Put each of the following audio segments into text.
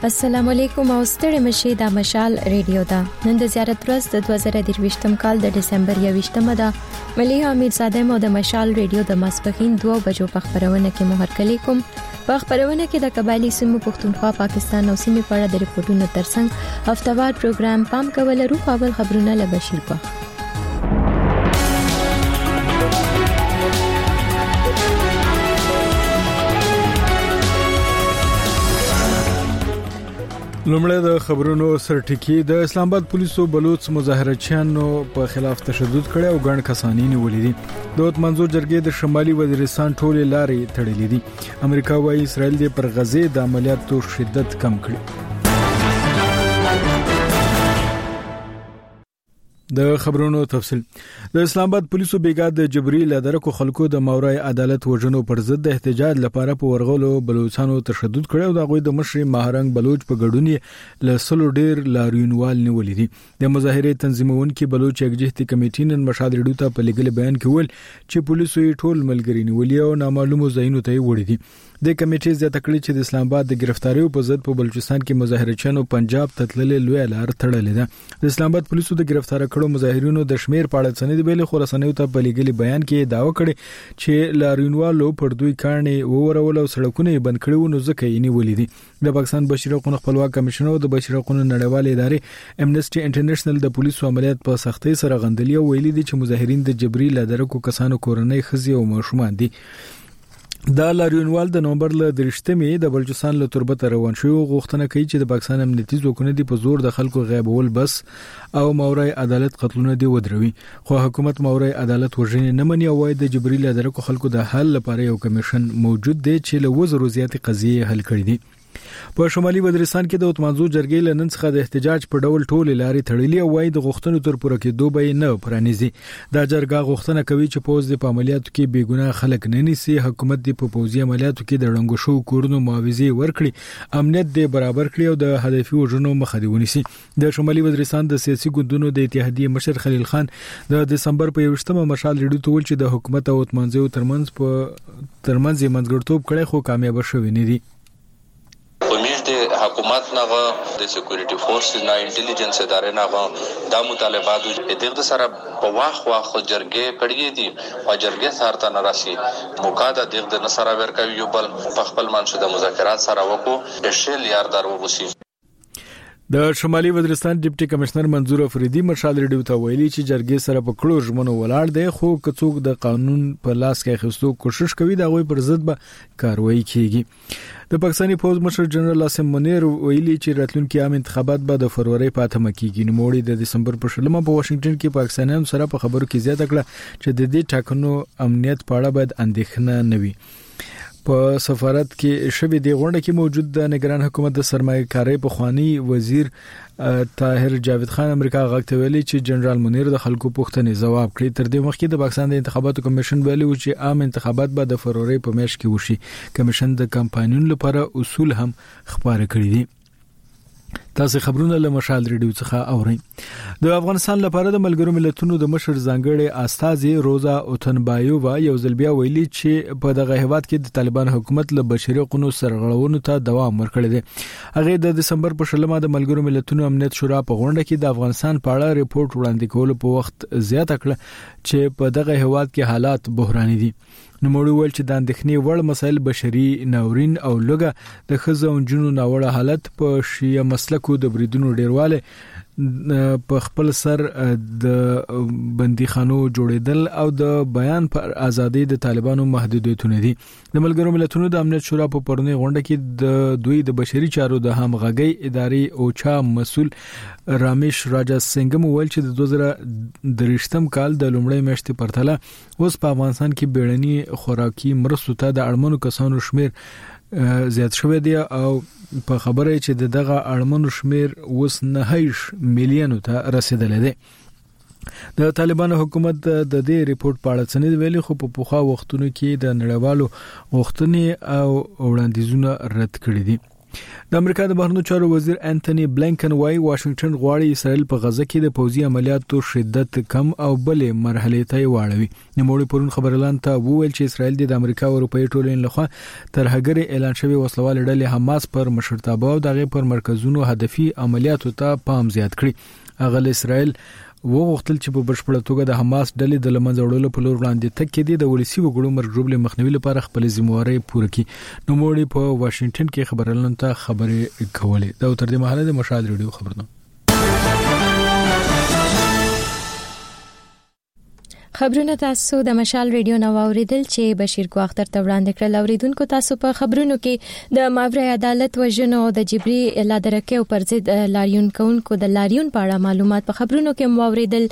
السلام علیکم او ستړي مشه د مشال ریډیو دا نن د زیارت ورځ د 2023م کال د ډسمبر 28مه ده ملي حمید صادم او د مشال ریډیو د ماسپخین 2 بجو په خبرونه کې مهرکلی کوم په خبرونه کې د قبایلی سیمو پښتونخوا پاکستان او سیمې په اړه د ریپورتونو ترڅنګ هفتهوار پروګرام پام کول روح اول خبرونه له بشیر په لومړی د خبرونو سرټکی د اسلام آباد پولیسو بلوچ مظاهرچیانو په خلاف تشدد کړی او ګڼ کسانی نیولې دي د منځو جرګې د شمالي وزیرستان ټولې لارې تړلې دي امریکا وايي اسرائیل د پر غزه د عملیاتو شدت کم کړي د خبرونو تفصیل د اسلام آباد پولیسو بیګا د جبرئیل ادرکو خلکو د ماورای عدالت وژنو پر ضد د احتجاج لپاره په ورغلو بلوچستانو تشدد کړي او د غوي د مشر مهرنګ بلوچ په ګډون له سلو ډیر لاریونوال نیولې دي د مظاهره تنظیمونکو بلوچ یکجهتي کمیټې نن مشال ریډیو ته په لګل بیان کې ول چې پولیسو یې ټول ملګری نیولې او نامعلومو ځایونو ته وړي دي د کمیټې زیاته کړې چې د اسلام آباد د گرفتاریو په ضد په بلوچستان کې مظاهرچیانو پنجاب تتللې لوی لار تړلې ده د اسلام آباد پولیسو د گرفتار کړو مظاهرینو د شمیر په اړه سند ویلي خو رسنیو ته په لګل بیان کې داوا کړې چې لاریونوالو پر دوی کارنې وورول او سړکونه بند کړو نو ځکه یې نیولې دي د پاکستان بشري حقوقو خپلواک کمیشن او د بشري حقوقو نړیوال ادارې امنیسټي انټرنیشنل د پولیسو عملیات په سختۍ سره غندلي او ویلي دي چې مظاهرین د جبرئیل ادرکو کسانو کورنۍ خزي او ماشومان دي د لاریونوال د نومبر له 3مې د بلوچستان له تربت روان شو غوښتنه کوي چې د پاکستان امنیتي ځواکونه د په زور د خلکو غیبول بس او ماورای عدالت قتلونه دی ودروي خو حکومت ماورای عدالت وژنې نه مني او وايي د جبرئیل ادرکو خلکو د حل لپاره یو کمیشن موجود دی چې له وزرو زیات قضیه حل کړي دي په شمالي وزیرستان کې د اتمانزو جرګې لنن څخه د احتجاج په ډول ټولې لارې تړلې او وايي د غوښتنو تر پوره کېدو به نه پرانیزي دا جرګه غوښتنه کوي چې پوز د عملیاتو کې بیګناه خلک نه نیسي حکومت د پوزي عملیاتو کې د رنګو شو کورونو معاوضه ورکړي امنیت د برابر کړي او د هدفي وژنو مخه دی ونیسي د شمالي وزیرستان د سیاسي ګوندونو د اتحادیې مشر خلیل خان د دسمبر په 28مه مشال ریډیو ته ول چې د حکومت او اتمانزو ترمنځ یې منځګړتوب کړي خو کامیاب شوی نه دي حکومت نغه د سکیورټي فورسز نه انټيليجنس ادارې نغه د مطالبات د دغه سره په واخ جرګې کړي دي او جرګې سره نه راشي مقاده دغه نصر ورکوي یو بل په خپل منشو د مذاکرات سره وکړو شل یاردار وغوسي د شمالي وزیرستان ډیپټي کمشنر منظور افریدي مشال ریډیو ته ویلي چې جرګې سره په کړو ژمنو ولاړ دی خو کڅوک د قانون په لاس کې اخیستو کوشش کوي دا غوي پر ضد به کاروایی کیږي د پاکستاني فوج مشر جنرال عاصم منیر ویلي چې راتلونکي عام انتخابات به د فروری په 8 کېږي نو موړي د دسمبر په 16 په واشنگټن کې پاکستانیانو سره په خبرو کې زیاته کړه چې د دې ټاکنو امنیت په اړه باید اندېښنه نه وي په سفارت کې شوی دی غونډه کې موجود د نگران حکومت د سرمایه‌کاري په خوانی وزیر طاهر جاوید خان امریکا غاکته ویلي چې جنرال منیر د خلکو پوښتنې ځواب کړی تر دې مخکې د پاکستان د انتخاباتو کمیشن ویلي و چې عام انتخابات به د فروری په میاشت کې وشي کمیشن د کمپاینونو لپاره اصول هم خبره کړی دي تاسو خبرونه له مشال ریډیو څخه اورئ د افغانستان لپاره د ملګرو ملتونو د مشر ځانګړي استاذ روزا اوتنبایووا یو ځل بیا ویلي چې په دغه هیواد کې د طالبان حکومت له بشري حقوقو سرغړونو ته دوام ورکړی دی هغه د دسمبر په 16 د ملګرو ملتونو امنیت شورا په غونډه کې د افغانستان په اړه ریپورت وړاندې کولو په وخت زیاته کړه چې په دغه هیواد کې حالات بحراني دي نو موږ ول چې د اندېښنې وړ مسایل بشري ناورین او لږه د خزو او جنونو ناوړه حالت په شیعه مسلکو د بریدونو ډیرواله په خپل سر د بندیخانو جوړیدل او د بیان پر ازادي د طالبانو محدودیتونه دي د ملګرو ملتونو د امنیت شورا په پرونی غونډه کې د دوی د بشري چارو د همغږي ادارې او چا مسول رامیش راجا سنگم ویل چې د 2023م کال د لومړۍ میاشتې پرتله اوس په افغانستان کې بیړني خوراکي مرستو ته د اړمنو کسانو شمیر زیات شوی دی او په خبره چې دغه اړمنو شمیر اوس 9 میلیونو ته رسیدلی دی د طالبانو حکومت د دې ریپورت په اړه څه ویلي خو په پوخا وختونو کې د نړیوالو غوښتنې او وړاندیزونه رد کړي دي د امریکا د بهرنیو چارو وزیر انټونی بلینکن وايي واشنگټن غواړي اسرائیل په غزه کې د پوځي عملیاتو شدت کم او بلې مرحلې ته واړوي. نوموړي پرون خبرلاند ته وویل چې اسرائیل د امریکا او اروپאי ټولنې لخوا ترهګر اعلان شوی وسلوال ډلې حماس پر مشرتابه او دغه پر مرکزونو هدفي عملیاتو ته پام زیات کړي. هغه اسرائیل وغوښتل چې په بشپړه توګه د حماس ډلې د لمنځه وړلو په لور وړاندې تګ کې د ولسی وګړو مرګ ژوبل مخنیوي لپاره خپل ذمہواری پوره کړي. نوموړي په واشنگټن کې خبرلاند ته خبرې کولې. دا تر دې مهاله د مشال ریډیو خبرونه. خبرونه تاسو د مشال ریډیو نو اوریدل چې بشیر کو اختر ته وړاندې کړل. اوریدونکو تاسو په خبرونو کې د ماورای عدالت وژنو او د جبري لادرکه او پر ضد لاریون کونکو د لاریون په اړه معلومات په خبرونو کې موریدل.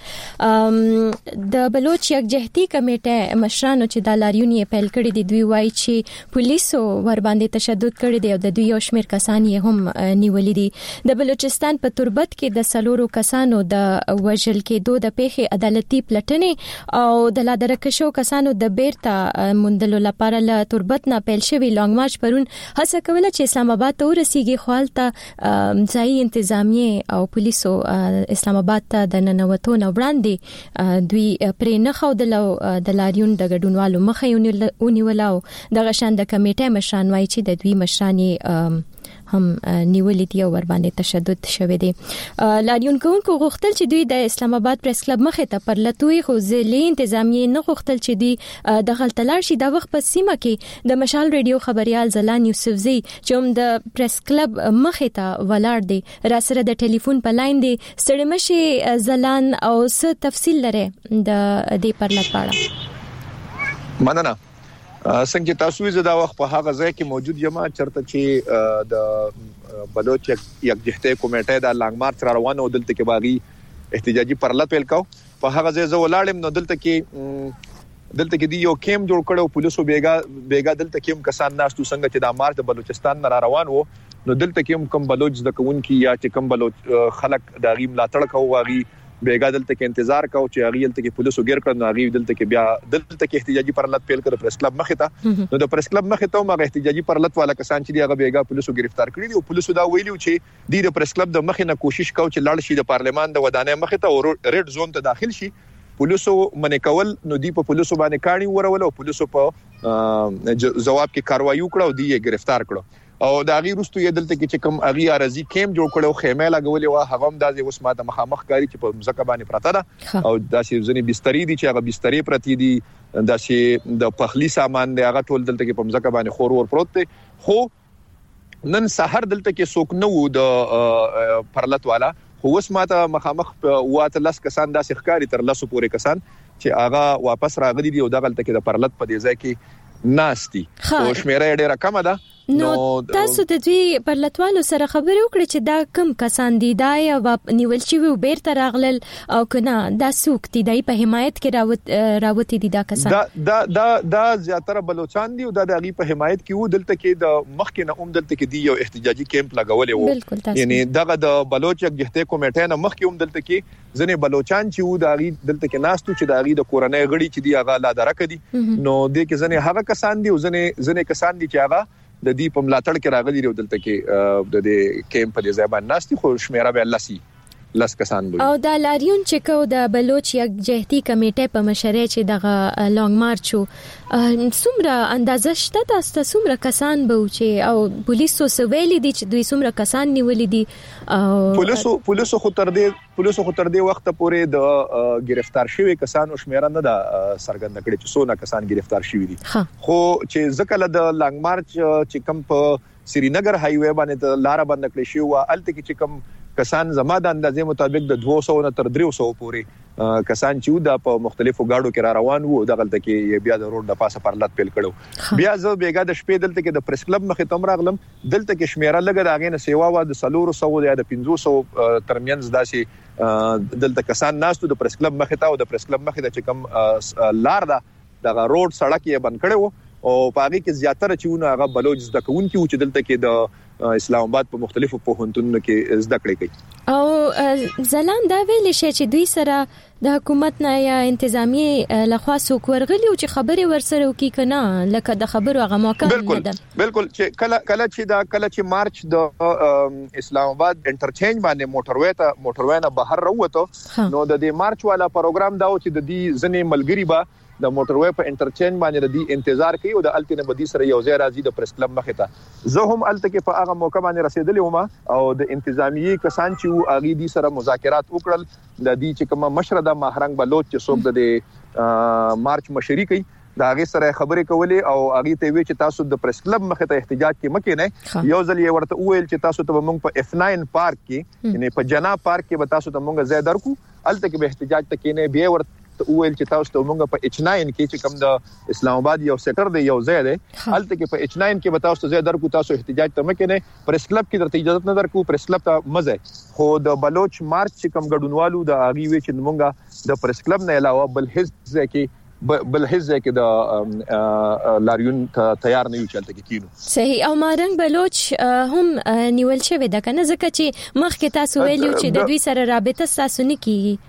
د بلوچ یکجهتي کمیټه مشرانو چې د لاریون یې پیل کړی دی دوی وایي چې پولیسو ور باندې تشدد کړی دی او د دوی یو شمېر کسان یې هم نیولې دي. د بلوچستان په تربت کې د سلورو کسانو د وژل کېدو د پیښې عدالتي پلټنې او د لادرکشو کسانو د بیرته مندلو لپاره له تربت نه پیل شوی لانګ مارچ پرون هڅه کوله چې اسلام آباد ته ورسیږي. خپلته ځای انتظامیه او پولیسو اسلام آباد ته د ننوتو نه وړاندې دوی پرې نه خودلو د لاریون د ګډونوالو مخه ونیوله او د غشان د کمیټې مشران وایي چې د دوی مشران هم نیولې دي او ور باندې تشدد شوی دی. لاریون کوونکو غوښتل چې دوی د اسلام آباد پریس کلب مخه ته پرلتوي خو ځلې انتظامیه نه غوښتل چې دوی د غلطلار شي. د وخت په سیمه کې د مشال ریډیو خبريال زلان یوسفزی چې هم د پریس کلب مخه ته ولاړ دی را سره د ټلیفون په لاین دی. ستړي مشي زلان او څه تفصیل لري د دې پرلط پاړه؟ مننه. څنګه تاسو یې دا وخت په هغه ځای کې موجود یم چرته چې د بلوچ یکجهتي کمیټه د لانګ مارچ را روانه دلته کې باغی احتجاجي پرلط پیل کاو. په هغه ځای زه ولاړم نو دلته کې دی یو کیم جوړ کړو پولیسو بیګا دلته کې کسان ناشتو څنګه چې د مارچ د بلوچستان را روان وو نو دلته کې کوم بلوچ د کوونکی یا چې کوم بلوچ خلک د غیم ملاتړ کوي واغي بیګا دلته کې انتظار کاو چې هغه دلته کې پولیسو ګیر کړ نو هغه دلته کې بیا دلته کې احتجاجي پرلط پیل کړ پریس کلب مخه ته. نو د پریس کلب مخه ته ما احتجاجي پرلط والا کسان چې هغه بیګا پولیسو گرفتار کړی دي او پولیسو دا ویلو چې د پریس کلب د مخه نه کوشش کاو چې لاړ شي د پارلمان د ودانې مخه ته او ریډ زون ته داخل شي. پولیسو منې کول نو دی په پولیسو باندې کاڼي ورول او پولیسو په جواب کې کاروایی وکړه او دی گرفتار کړو او دا غي رستو یې دلته کې چې کوم اغي ارزي کیم جوړ کړو خیمه لګولې وا هغه هم د اوس ماته مخامخ کاری چې په مزکه باندې پراته ده او داسې ځنې بسترې دي چې هغه بسترې پرتی دي داسې د پخلی سامان دی هغه ټول دلته کې په مزکه باندې خور ور پروت دي. خو نن سحر دلته کې څوک نه وو د پرلط والا خو اوس ماته مخامخ واته لاس کسان داسې ښکاری تر لاسو پورې کسان چې هغه واپس راغلي دي او د غلطه کې د پرلط په دې ځای کې ناشتي او شمیره ډیره کم ده. نو تاسو د دوی پرلطوالو سره خبرې وکړئ چې دا کم کسان دي دا یا نیول شي و بیرته راغلل او کنه دا څوک دي د په حمایت کې راوتی دي دا کسان دا زیاتره بلوچستان دي او دا د غي په حمایت کې وو دلته کې د مخ کې نه دلته کې دی یو احتجاجي کیمپ لګولې وو یعنی دغه د بلوچ یکجهتي کمیټه نه مخ کې دلته کې ځنې بلوچستان چې وو دا غي دلته کې ناستو چې دا غي د کورنۍ غړي چې دی هغه لا درک دي نو د کې ځنې هغه کسان دي او ځنې کسان دي چې هغه د دې په ملاتړ کې راغلي دی دلته کې د دې کیمپ په ځای باندې ناشتي خو شمیره به الله سي لاس کسان بوي. او د لاریون چې کو د بلوچ یکجهتي کمیټه په مشرۍ چې د لانګ مارچ څومره اندازه شته تاسو څومره کسان به چې او پولیسو سویلي دي چې دوی څومره کسان نیولې دي او پولیسو خو تر دې وخت پورې د گرفتار شوی کسانو شمیره نه د سرګند کړي چې څونه کسان گرفتار شوی دي خو چې ځکه د لانګ مارچ چې کم په سرینګر هایوي باندې لار بند کړی شو الته کې چې کم کسان زما د اندازې مطابق د 200 نه تر 300 پورې کسان چې د په مختلفو گاډو کې را روان وو د غلطه کې بیا د روډ د پاسه پرلط پیل کړو بیا زه بیګا د شپې دلته کې د پریس کلب مخه تم راغلم دلته کې شمیره لګه داغې نه سیوا و د 300 یا د 500 ترمنځ داسې دلته کسان ناستو د پریس کلب مخه ته او د پریس کلب مخه د چې کم لار د روډ سړک یې بند کړو او پاغي کې زیاتره چېونه هغه بلوچ زده کوونکي چې دلته کې د اسلام آباد په مختلفو پوهنتونونو کې زده کړې کوي. او زلان دا ویل شي چې دوی سره د حکومت نه یا انتظامی لخوا څوک ورغلی او چې خبرې ورسره وکي کنه لکه د خبرو هغه موقع نه ده. بالکل چې کله چې مارچ د اسلام آباد انټرچینج باندې موټروي نه بهر راوته نو د دې مارچ والا پروګرام دا و چې د دې ځنې ملګری با د موټروي په انټرچینج باندې د دې انتظار کوي او د الټینه بدی سره یو ځای راځي د پریس کلب مخه ته زه هم الته کې په هغه موقع باندې رسیدلی وم او د انتظامی کسان چې اغي دي سره مذاکرات وکړل د دې چې کومه مشرده ماهرنګ بلوچ چې څوک د مارچ مشري کوي دا هغه سره خبرې کولې او هغه ته وی چې تاسو د پریس کلب مخه ته احتجاج کې مکه نه یو ځل یې ورته وویل چې تاسو ته موږ په F9 پارک کې یعنی په جنا پارک کې به تاسو ته موږ ځای درکو الته کې به احتجاج تکې نه بیا ورته وویل چې تاسو ته موږ په H9 کې چې کوم د اسلام آباد یو سیکټر دی یو ځای دی الته کې په H9 کې به تاسو ځای درکو تاسو احتجاج ته مکه نه پریس کلب کې درته اجازه نه درکو پریس کلب ته مزه خو د بلوچ مارچ چې کوم ګډونوالو د اغي وی چې موږ د پریس کلب نه علاوه بل هیڅ کې د لاریون تیار نه یو چلته کې کینو. صحیح او مارنګ بلوچ هم نیول شوی دا کنه ځکه چې مخکې تاسو ویلو چې د دوی سره رابطه تاسو نه کیږي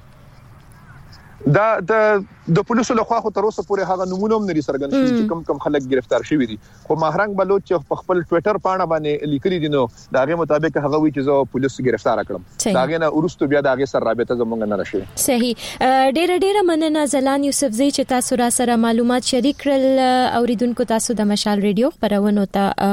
دا د پولیسو له خوا خو تر اوسه پورې هغه نمونه هم نری سرګن شي چې کم خلک گرفتار شوی دي خو ماهرنګ بلوچ په خپل ټوئیټر پاڼه باندې لیکلي دي نو داغه مطابق هغه وی چې زه پولیس گرفتار کړم داغه نه ورستو بیا داغه سره رابطه زمونږ نه راشي. صحیح ډېر مننه زلان یوسفزئی چې تاسو را سره معلومات شریک کړل اوریدونکو تاسو د مشال ریډیو خبرونه ته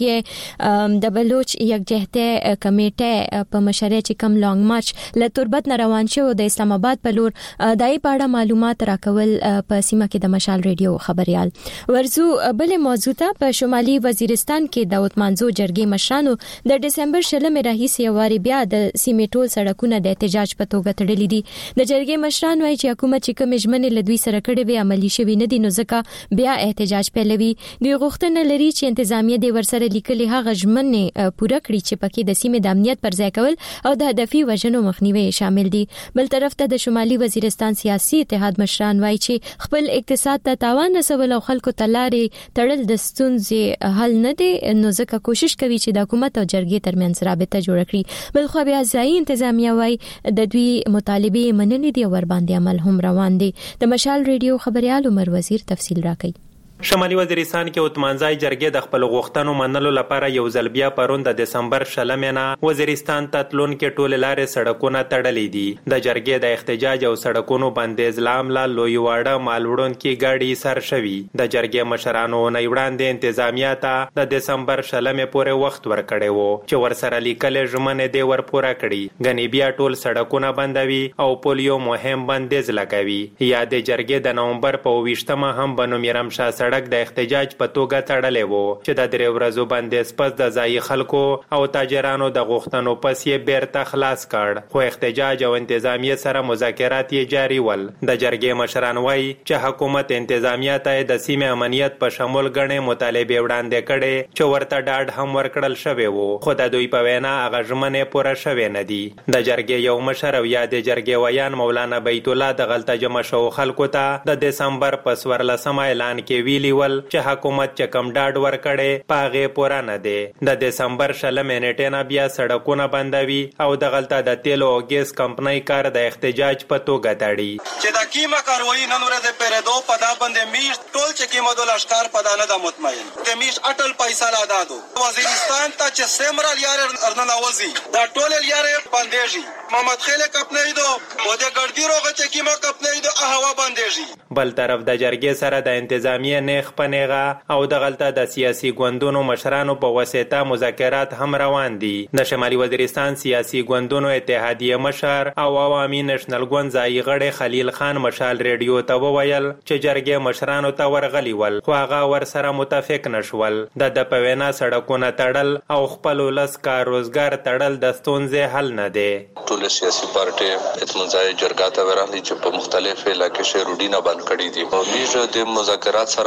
غوږی د بلوچ یکجهته کمیټه په مشرۍ چې کم لانګ مارچ له تربت نه روان شو د اسلام آباد په لور دای پاړه معلومات راکول په سیمه کې د مشال ریډیو خبريال ورزو بل موضوع ته په شمالي وزیرستان کې د عثمانزو جرګې مشرانو د دسمبر 16 راهیسې واري بیا د سیمې ټول سړکونه د احتجاج په توګه تړلې دي د جرګې مشران وايي چې حکومت چې کوم ژمنې لدوي سره کړې وي عملی شوی نه دي نو ځکه بیا احتجاج پیلوي دوی غوښتنه لري چې انتظامیه د ورسره لیکلي هغه ژمنې پوره کړي چې پکې د سیمې د امنیت پر ځای کول او د هدفي وژنو مخنیوي شامل دي بل طرف ته د شمالي وزیرستان سیاسي اتحاد مشران وايي چې خپل اقتصاد ته تاوان رسول او خلکو ته لارې تړل د ستونزې حل نه دي نو ځکه کوشش کوي چې د حکومت او جرګې ترمنځ رابطه جوړ کړي بل خو بیا ځای انتظامیه وايي د دوی مطالبه منلې دي او ور باندې عمل هم روان دي د مشال ریډیو خبريال عمر وزیر تفصیل راکړي. شمالي وزیرستان کې عثمانزای جرګې د خپل غوښتنو منلو لپاره یو ځل بیا پرون د دسمبر 16 مینا وزیرستان ته تلون کې ټول لارې سړکونه تړلې دي د جرګې د احتجاج او سړکونو بندیز لامل لویواړه مالوړون کې ګاډي سر شوي د جرګې مشرانو نه وړاندې انتظامیه ته د دسمبر 16 مې پورې وخت ورکړی وو چې ورسره لیکل ژمنې دی ور پوره کړي غنی بیا ټول سړکونه بندوي او پولیو مهم بندیز لګوي یا د جرګې د نومبر په 20مه هم بنو میرم شاه سړک د احتجاج په توګه تړلې وو چې د درې ورځو بندیز پس د ځای خلکو او تاجرانو د غوښتنو پس یې بیرته خلاص کړ خو احتجاج او انتظامیه سره مذاکرات یې جاری ول د جرګې مشران وایي چې حکومت انتظامیه ته د سیمې امنیت په شمول غنې مطالبه وړاندې کړي چې ورته ډاډ هم ورکړل شوی وو خو د دوی په وینا هغه ژمنې پوره شوی نه دي د جرګې یو مشر او یا د جرګې ویان مولانا بیت الله د غلطه جمع شو خلکو ته د دسمبر په 14 اعلان کې ویلي ول چې حکومت چې کم ډاډ ورکړي پاغه پورا نه دی د دسمبر 16 منټه نه بیا سړکونه بندوي او د غلطه د تیلو او ګیس کمپنۍ کار د احتجاج په توګه تړي چې د کیمه کاروایی نن ورځ پیرېدو پدا باندې میش ټول چې کیمه د لشکار پدا نه د مطمئن د میش اټل پیسې لا دادو وزیرستان ته چې سیمرال یار ارنناوزي دا ټول یار باندېږي محمد خیل کپنې دو او د ګړدی روغه چې کیمه کپنې دو هوا باندېږي بل طرف د جرګې سره د انتظامیه نه خپنېغه او د غلطه د سیاسي ګوندونو مشرانو په واسطه مذاکرات هم روان دي د شمالي وزیرستان سیاسي ګوندونو اتحادیه مشر او عوامي نېشنل ګوند ځای غړي خلیل خان مشال ریډیو ته وویل چې جرګې مشرانو ته ورغلی ول خو هغه ورسره متفق نشول د پوینا سړکونه تړل او خپل ولس کار روزګار تړل د ستونزې حل نه دی ټول سیاسي پارټي اتمنځای جرګه ته ورغلي چې په مختلفو علاقو کې روډینه بند کړې دي او میږه د مذاکرات سره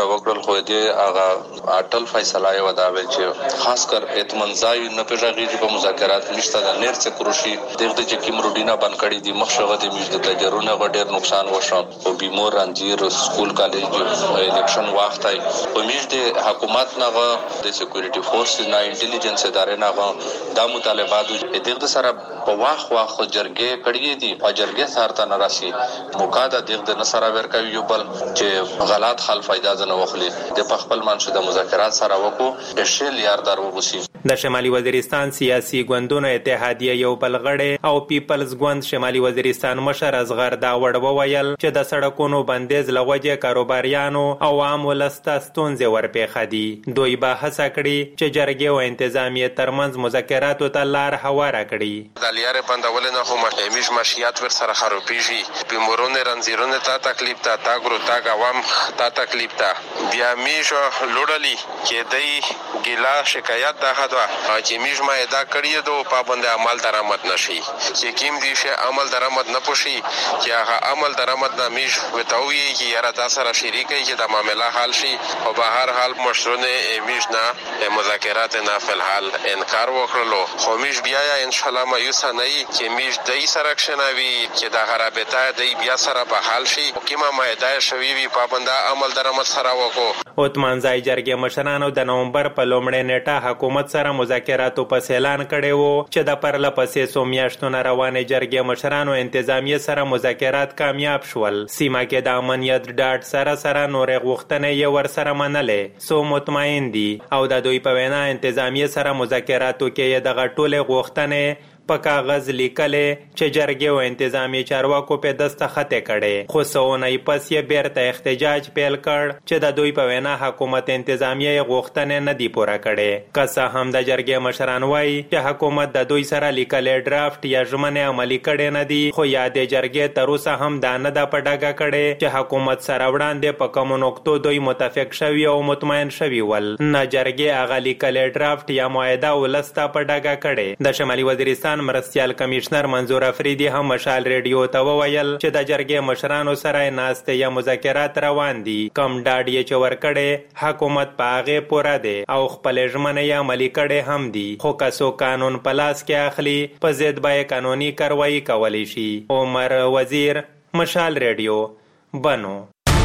سره وکړل خو دې هغه اټل فیصله یې ودا ویل چې خاص کر اطمینان نه پیژغیږي په مذاکرات نشته د نیر څخه کروشي دغه چې کوم روډینا بند کړی دي مخشغه د میج د تجربه غډیر نقصان وشو او بیمور انجیر سکول کالج الیکشن وخت ای په میج د حکومت نه د سکیورټي فورس نه انټيليجنس ادارې نه د مطالبات دغه سره په واخ جرګې کړي دي او جرګې سارته نراسي مقاده دغه نصر ورکوي یو بل چې غلط حل فائدہ نه وخلي د خپل منشد مذاکرات سره وکړو د شل یار درو وسی د شمالي وزیرستان سیاسي ګوندونو اتحادیه یو بلغړې او پیپلز ګوند شمالي وزیرستان مشر اصغر داوړ وویل چې د سړکونو بندیز لوجه کاروباریانو او عام ولسته ستونزې ورپېښه دي دوی به هڅه کړي چې جرګې او انتظامیه ترمنځ مذاکراتو ته لار هواره کړي د لیارې بندول نه خو مهمیش مشیات ور سره خرابېږي بیمورونه رنځیرونه ته تکلیف ته تاګرو تاګ عوام ته تکلیف ته بیا میشو لوړلی کې دای ګیلا شکایت ده چې میش ما ادا کړی دو پابند عمل درآمد نشي چې کیم دی شه عمل درآمد نه پوشي چې هغه عمل درآمد نه میش وتاوي چې یاره دا سره شریکي چې د معاملې حل شي او به هر حال مشرونه میش نه مذاکرات نه فلحال انکار وکړلو خو میش بیا ان شاء الله مایوس نه چې میش دای سره کښنوي چې د خرابته دای بیا سره به حل شي کیما ما ادا شوی وی پابند عمل درآمد سره وکړو اوتمانځای جرګې مشرانو د نومبر په لومړۍ نیټه حکومت سره مذاکراتو پس اعلان کړی وو چې د پرله پسې څو میاشتو نه روانې جرګې مشرانو انتظامیه سره مذاکرات کامیاب شول سیمه کې د امنیت ډاډ سره نورې غوښتنې یې ورسره منلې څو مطمئن دي او د دوی په وینا انتظامیه سره مذاکراتو کې یې دغه ټولې غوښتنې په کاغذ لیکلې چې جرګې او انتظامی چارواکو په دستخط کړي خو سونې پس یې بیرته احتجاج پیل کړ چې د دوی په وینا حکومت انتظامیه غوښتنې نه دی پوره کړي که هم د جرګې مشران وایي چې حکومت د دوی سره لیکلې ډرافټ یا ژمنې عملي کړي نه دي خو یادې جرګې تر اوسه هم دا نه ده په ډاګه کړي چې حکومت سره وړاندې په کومو نقطو دوی متفق شوي او مطمئن شوي ول نه جرګې هغه لیکلې ډرافټ یا معاهده ولسته په ډاګه کړي د شمالي وزیرستان مرستیال کمشنر منظور افریدي هم مشال ریډیو ته وویل چې د جرګې مشرانو سره ناستې یا مذاکرات روان دي کم ډاډ یې چې ورکړی حکومت په هغې پوره دی او خپلې ژمنې یې عملي کړې هم دي خو که څوک قانون په لاس کې اخلي په ضد به یې قانوني کاروایي کولی شي عمر وزیر مشال ریډیو بنو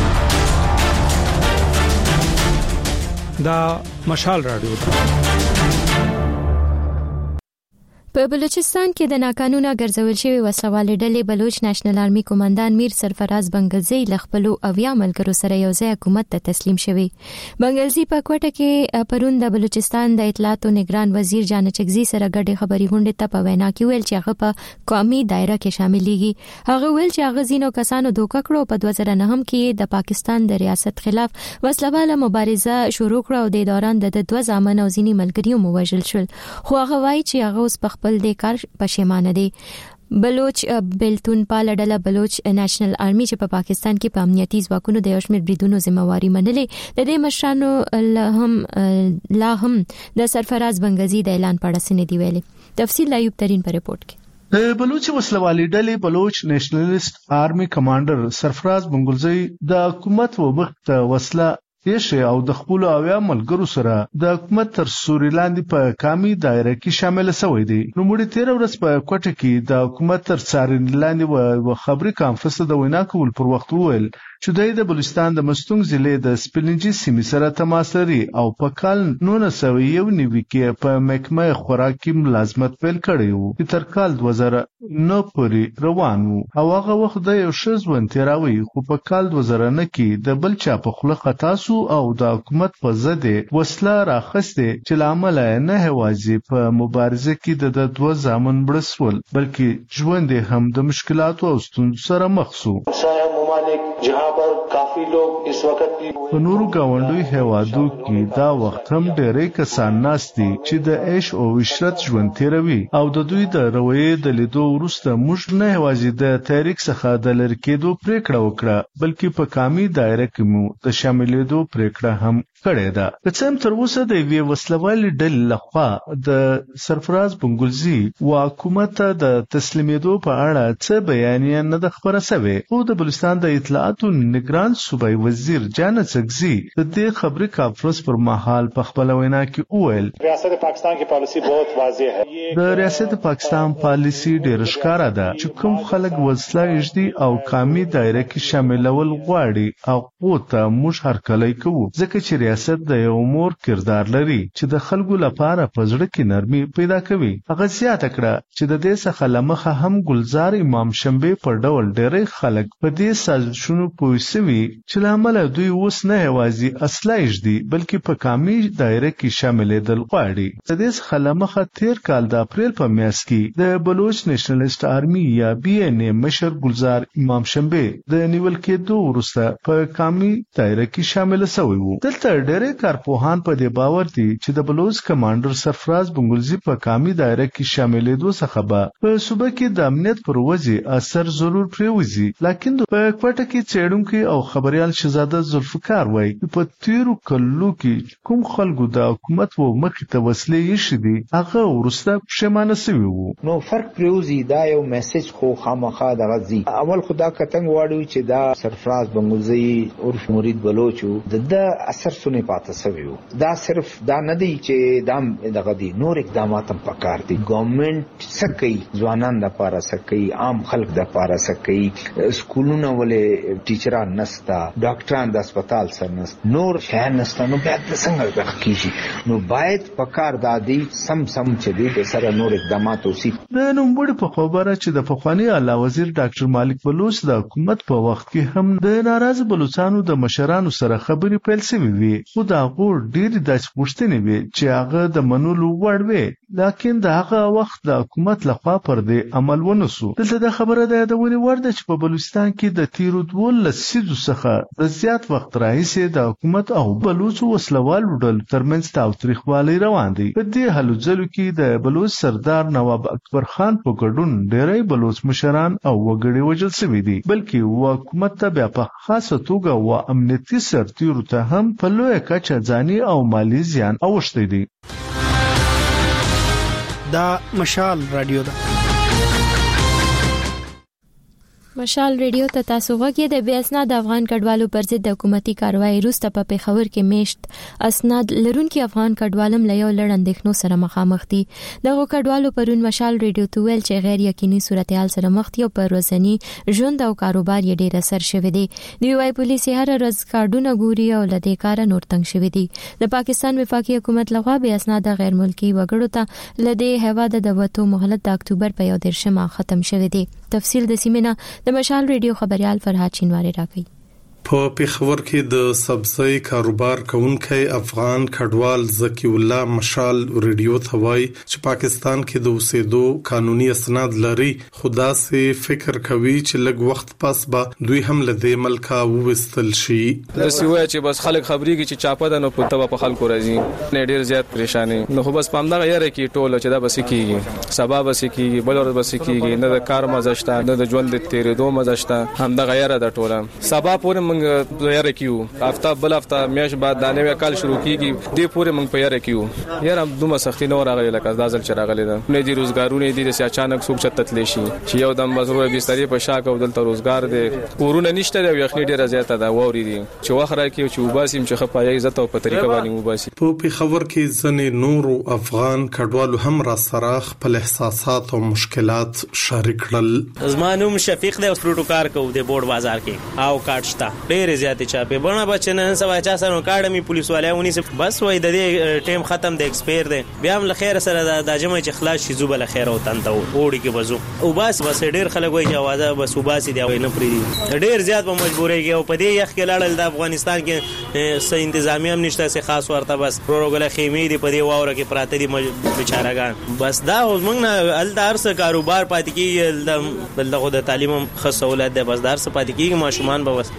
دا مشال رادیو په بلوچستان کې د ناقانونه ګرځول شوی وسلوالې ډلې بلوچ نېشنل آرمي قومندان میر سرفراز بنگلزی لخپلو اویا ملګرو سره یو ځای حکومت ته تسلیم شوی بنگلزی په کوټه کې پرون د بلوچستان د اطلاعات او نگران وزیر جانچکزي سره ګډه خبري غونډه ته په وینا کې ویل چې هغه په قومي دایره کې شاملېږي هغه ویل چې هغه زینو کسانو دوکه کړو په 2009 کې د پاکستان د ریاست خلاف وسلواله مبارزه شروع کړه او د دوران د دوه ځامن او ځینی ملګریو موجل شول خو هغه وایي چې هغه اوس په خپل د کار پښیمانه دي بلوچ بلتون پالډله بلوچ نېشنل آرمي چې په پاکستان کې په امنیتي ځواکونو د یوشمیر بریدونو ذمہواری منلې د دې مشرانو لا هم د سرفراز بنگلزی د اعلان په اړه سند دی ویلي تفصیل ایوب ترين په رپورت کې د بلوچ وسلوالې ډلې بلوچ نېشنلیست آرمي کمانډر سرفراز بنگلزی د حکومت وبخت وسله یشه او د خپل اویا ملګرو سره د حکومت تر سوري لاندې په قومي دایره کې شامل شوی دی نو مړي 13 ورځ په کوټه کې د حکومت تر څارنې لاندې و خبري کانفرنس د وینا کول پر وخت وویل چې د بلوچستان د مستونګ ضلع د سپلنجي سیمې سره تماس لري او په کال 1991 کې په محکمه خوراک کې ملازمت پیل کړی وو چې تر کال 2009 پورې روان وو او هغه وخت د یو شزون تیراوي خو په کال 2009 کې د بل چا په خله خطا سو او د حکومت په ضد وسله راخسته چې لامل نه هوازي په مبارزه کې د دوه ځامن برسول بلکې ژوند هم د مشکلاتو او ستونزو سره مخ شو جہاں پر کافی لوگ اس وقت بھی په نورو گاونډوي هوادو کې دا وخت هم ډېرې کسان ناشتي چې د عيش او عشرت ژوند تیروي او د دوی د رویې د لیدو وروسته موږ نه هوازي د تحریک څخه د لری کېدو پریکړه وکړه بلکې په قومي دایره کې مو د شاملېدو پریکړه هم کړې ده که څه هم تر اوسه د وی وسلوالې ډلې لخوا د سرفراز بنگلزی او حکومت د تسلیمېدو په اړه څه بیانیه نه د خبره شوی او د بلوچستان د اطلاعات معلوماتو نگران صوبای وزیر جان سګزي د دې خبري کانفرنس پر مهال په خپل وینا کې وویل ریاست پاکستان کی پالیسی بہت واضح ہے. د ریاست پاکستان پالیسی ډېر ښکاره ده چې کوم خلک وسله اجدي او قومي دایره کې شاملول غواړي او ته موږ هرکلی کوو ځکه چې ریاست د یو مور کردار لري چې د خلکو لپاره په زړه کې نرمي پیدا کوي. هغه زیاته کړه چې د دې څخه لمخه هم ګلزار امام شنبه پر ډول ډېری خلک په دې سازشونو پوه شوي چې لامل دوی اوس نه یوازې اصله اجدي بلکې په قومي دایره کې شاملېدل غواړي. د دې څخه لمخه تیر کال د اپریل په میاشت کې د بلوچ نېشنلست آرمي یا BNA مشر ګلزار امام شنبه د نیول کېدو وروسته په قومي دایره کې شامل شوی وو. دلته ډېر کارپوهان په دې باور دي چې د بلوچ کمانډر سرفراز بنگلزي په قومي دایره کې شاملېدو څخه به په صوبه کې د امنیت پر وجه اثر ضرور پریوزي. لکه په کوټه کې څېړونکي او خبريال شهزاده ذوالفقار وایي په تیرو کلو کې کوم خلکو د حکومت و مخې ته وسلې یې شدي هغه ورسته پښیمانه شوي وو. نو فرق پریوزي دا یو میسج خو خامخا د غزي اول خدا کتنګ واړو چې دا سرفراز بنگلزي عرف مرید بلوچو د اثر سنې پاتې شوی وو. دا صرف دا نه دی چې دام دغه دي نور اقدامات هم پکار دي. ګورنمنت سکی ځوانان د پاره سکی عام خلک د پاره سکی سکولونه ولې ټیچران نستا ډاکټران د هسپتال سره نست نور شهر نستا نو بیا د څنګه کیږي. نو باید پکار دادی سم چې دې سره نور اقدامات وسی. د نوموړي په خبره چې د پخوانی اعلی وزیر ډاکټر مالک بلوچ د حکومت په وخت کې هم د ناراض بلوچستانو د مشرانو سره خبرې پیل شوې وي خو دا غوړ ډېر د پوښتنې وي چې هغه د منلو وړ وي لکه د هغه وخت د حکومت لخوا پر دې عمل ونسو. دلته د خبره د یادولې وړ ده چې په بلوچستان کې د تیرو 12 لسیزو څخه د زیات وخت راهیسې د حکومت او بلوچ وسلوالو ډلو ترمنځ تاوتریخوالی روان دی. په دې هلو ځلو کې د بلوچ سردار نواب اکبر خان په ګډون ډېری بلوچ مشران او وګړي وژل شوي دي بلکې حکومت ته بیا په خاصه توګه و امنیتي سرتیرو ته هم په لویه کچه ځاني او مالی زیان اوښتی دی. دا مشال رادیو ده. مشال ریډیو ته تاسو غوږی د بیا اسناد افغان کډوالو پر ضد حکومتي کاروایی روسته په پیښور کې میشت اسناد لرونکي افغان کډوالم له یو لړ اندېښنو سره مخامخ دي. دغه کډوالو پرون مشال ریډیو ته ویل چې غیر یقیني صورتحال سره مخ دي او پر ورځنی ژوند او کاروبار یې ډېر اثر شوی دی. دی وايي پولیس هر ورځ کارډونه ګوري او لدې کار نور تنګ شوی دي. د پاکستان وفاقي حکومت لخوا بیا اسناد غیر ملکی وګړو ته لدې هوا د وټو مهلت د اکتوبر په 1 ختم شوی دی. تفصیل د سیمینه د مشال ریډیو خبريال فرهاد چینواری راکړي. په پیښور کې د سبزی کاروبار کوونکی افغان کډوال زکی الله مشال ریډیو ته وایي چې پاکستان کې د اوسېدو قانوني اسناد لري خدا سي فکر کوي چې لږ وخت پس به دوی هم له دې ملکا ووستل شي. د سیوای چې بس خلک خبريږي چې چاپه د نو پته په خلکو راځي نه ډیر زیات پریشانی نو خو بس پام دا یاره کې ټول چې دا بس کیږي سبا بس کیږي بل ورځ بس کیږي نه د کار مزه نه د ژوند د تیرېدو مزه هم د غیره د ټوله سبا پورې موږ یاره کیو هفته بل هفته میاش بعد د نوې کال شروع کیږي دې پورې موږ په یاره کیو یاره دومره سختي نه راغلی لکه دازل چې راغلی ده نه دي روزګارونه دي چې اچانک څوک چتتلی شي چې یو دم مزروع بسترې په شاک او دلته روزګار دي کورونه نشته دی یخني ډیره زیاته ده ووري دي چې واخره کې چې وباسیم چې خپای عزت او په طریقه باندې وباسي. په پیښور کې ځنې نورو افغان کډوالو هم را سره خپل احساسات او مشکلات شریک کړل. زمانوم شفیق دی اوس پروتو کار کوو د بورډ بازار کې او کارت شته ډېر زیات چاپه بڼه بچنه سوا چا سره کارډ می پولیس والایونی بس وای د دې ټیم ختم د ایکسپایر دی بیا هم لخير سره د جمع چې خلاص شي زوبله خیر او تنته وړي کې بزو او بس ډېر خلک وای چې आवाज بس وباسي دی نه پری ډېر زیات په مجبورۍ کې او په دې یخ کې لاړل د افغانستان کې سې تنظیمي هم نشته سه خاص ورته بس پروګل خیمې دی په دې واوره کې پراته دي بیچارهګان بس دا موږ نه الدار سره کاروبار پاتې کیږي دغه د تعلیم خو سہولت ده بس دار سره پاتې کیږي ماشومان به بس هغه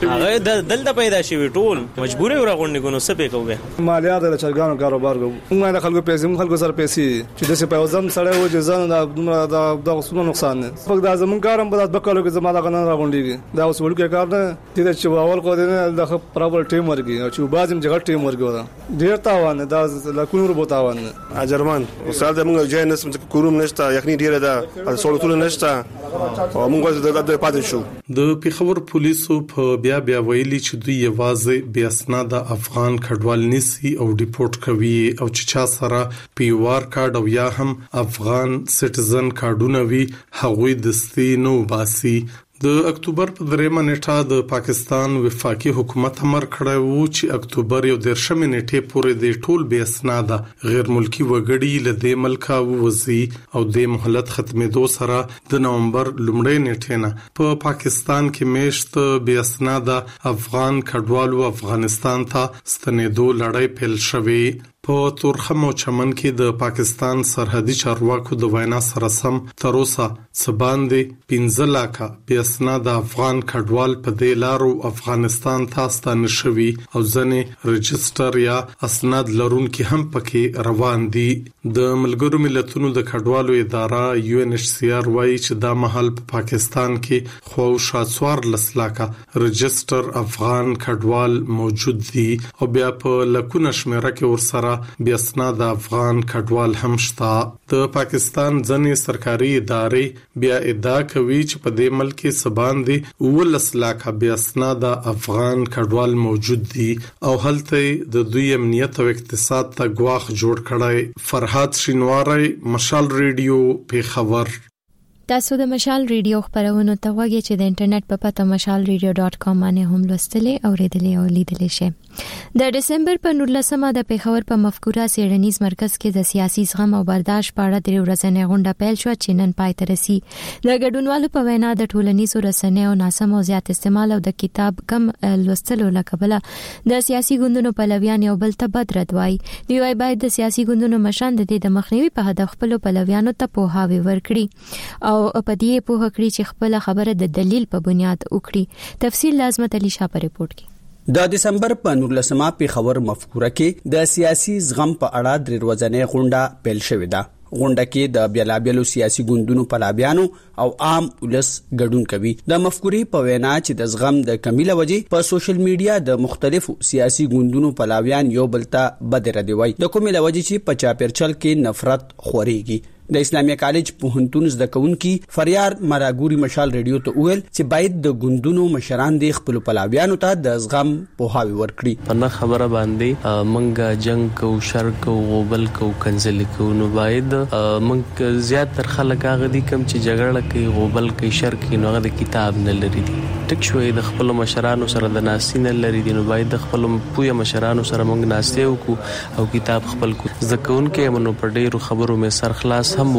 دلته پیدا شي ټول مجبور یو راغونډي کو نو څه پکوګه مالیات د چرګانو کاروبار کو موږ د خلکو پیسې موږ خلکو سره پیسې چې د څه په وزن سره و چې ځان د غوښتنو نقصان نه فقط د زمون کارم په داس بکالو کې زما د غنن راغونډي دا اوس ولکه کار نه چې اول کو دي د پراپر ټیم ورګي چې بازم جګړه ټیم ورګي ډیر تاوان دا لکونو ربو تاوان اجرمان استاد موږ جاي نس کوروم نشته یخني ډیره ده سولتون نشته او موږ د پاتې شو د پیښور پولیسو په بیا ویلي چې دوی یوازې بیا اسناد افغان کډوال نسی او ډیپورت کوي او چې چا سره پیوار کارت او یا هم افغان سټیزن کارتونه وی هغوی دستي نو باسي د اکتوبر په 3 نیټه د پاکستان وفاقي حکومت امر کړی وو چې اکتوبر 11 نیټه پورې د ټول بې اسناد غیر ملکی وګړي له دې ملکه ووزي او د مهلت ختمېدو سره د نومبر لومړۍ نیټه نه په پاکستان کې میشت بې اسناد افغان کډوالو افغانستان ته ستنېدو لړۍ پیل شوې په تورخم او چمن کې د پاکستان سرحدي چارواکو د وینا سره سم تر اوسه سباندې 15 لک بې اسناد افغان کډوال په دې لارو افغانستان ته ستانه شوي او ځنې رجستر یا اسناد لرونکي هم پکې روان دي د ملګرو ملتونو د کډوالو اداره UNHCR وايي چې دا مهال په پاکستان کې خو شاڅوار لسلاکه رجستر افغان کډوال موجود دي او بیا په لکونه شمیره کې ورسره بیا اسناد افغان کډوال هم شته د پاکستان ځنې سرکاري ادارې بیا ادعا کوي چې په دې ملک کې سباندې 19 لک بیا اسناد افغان کډوال موجود دي او هلته د دوی امنیت او اقتصاد ته ګواښ جوړ کړی فرحات شینواری مشال ریډیو پیښور تاسو د مشال ریډیو خبرونه ته وګورئ چې د انټرنیټ په پته mashalradio.com باندې هم لوستلې او ریډلې او لیدلې شئ د دسمبر په 19مه د پیښور په مفکوره سیړنیز مرکز کې د سیاسي زغم او برداشت په اړه د ورځنۍ غونډه پیل شو چې نن پای ته رسي د ګډونوالو په وینا د ټولنیزو رسنیو ناسم او زیات استعمال او د کتاب کم لوستلو لکبله د سیاسي ګوندونو پلویان یو بل ته بد رد وایي دی وايي باید د سیاسي ګوندونو مشان د دې د مخنیوي په هدف خپل پلویانو ته پوهاوی ورکړي او په دې په هکړي چې خپل خبره د دلیل په بنیاد وکړي تفصیل لازمت علي شاه په ریپورت کې د دسمبر په 19مه پیښور مفکوره کې د سیاسي زغم په اړه د ورځنۍ غونډه پیل شوې ده غونډه کې د بیلابیلو سیاسي ګوندونو پلابیانو او عام ولس ګډون کوي د مفکورې په وینا چې د زغم د کمی لوجې په سوشل میډیا د مختلفو سیاسي ګوندونو پلابیان یو بل ته بدره دی وای د کومې لوجې چې په چاپیرچل کې نفرت خوريږي د اسلامي کالج پوهنتون زده کوونکي فریار مراګوري مشال ریډیو ته ویل چې باید د ګوندونو مشران د خپل پلاویانو ته د زغم پوهاوی ورکړي په خبره باندې منګه جنگ کو شر کو غوبل کو کنزل کو نو باید منګ زیات تر خلک هغه دي کم چې جګړه کوي غوبل کوي شر کوي نو د کتاب نه لري دي ټک شوې د خپل مشرانو سره د ناسین لري دي نو باید د خپل پوهه مشرانو سره منګ ناسته وکړو او کتاب خپل کو ځکهون کې منو په ډیرو خبرو مې سر خلاص او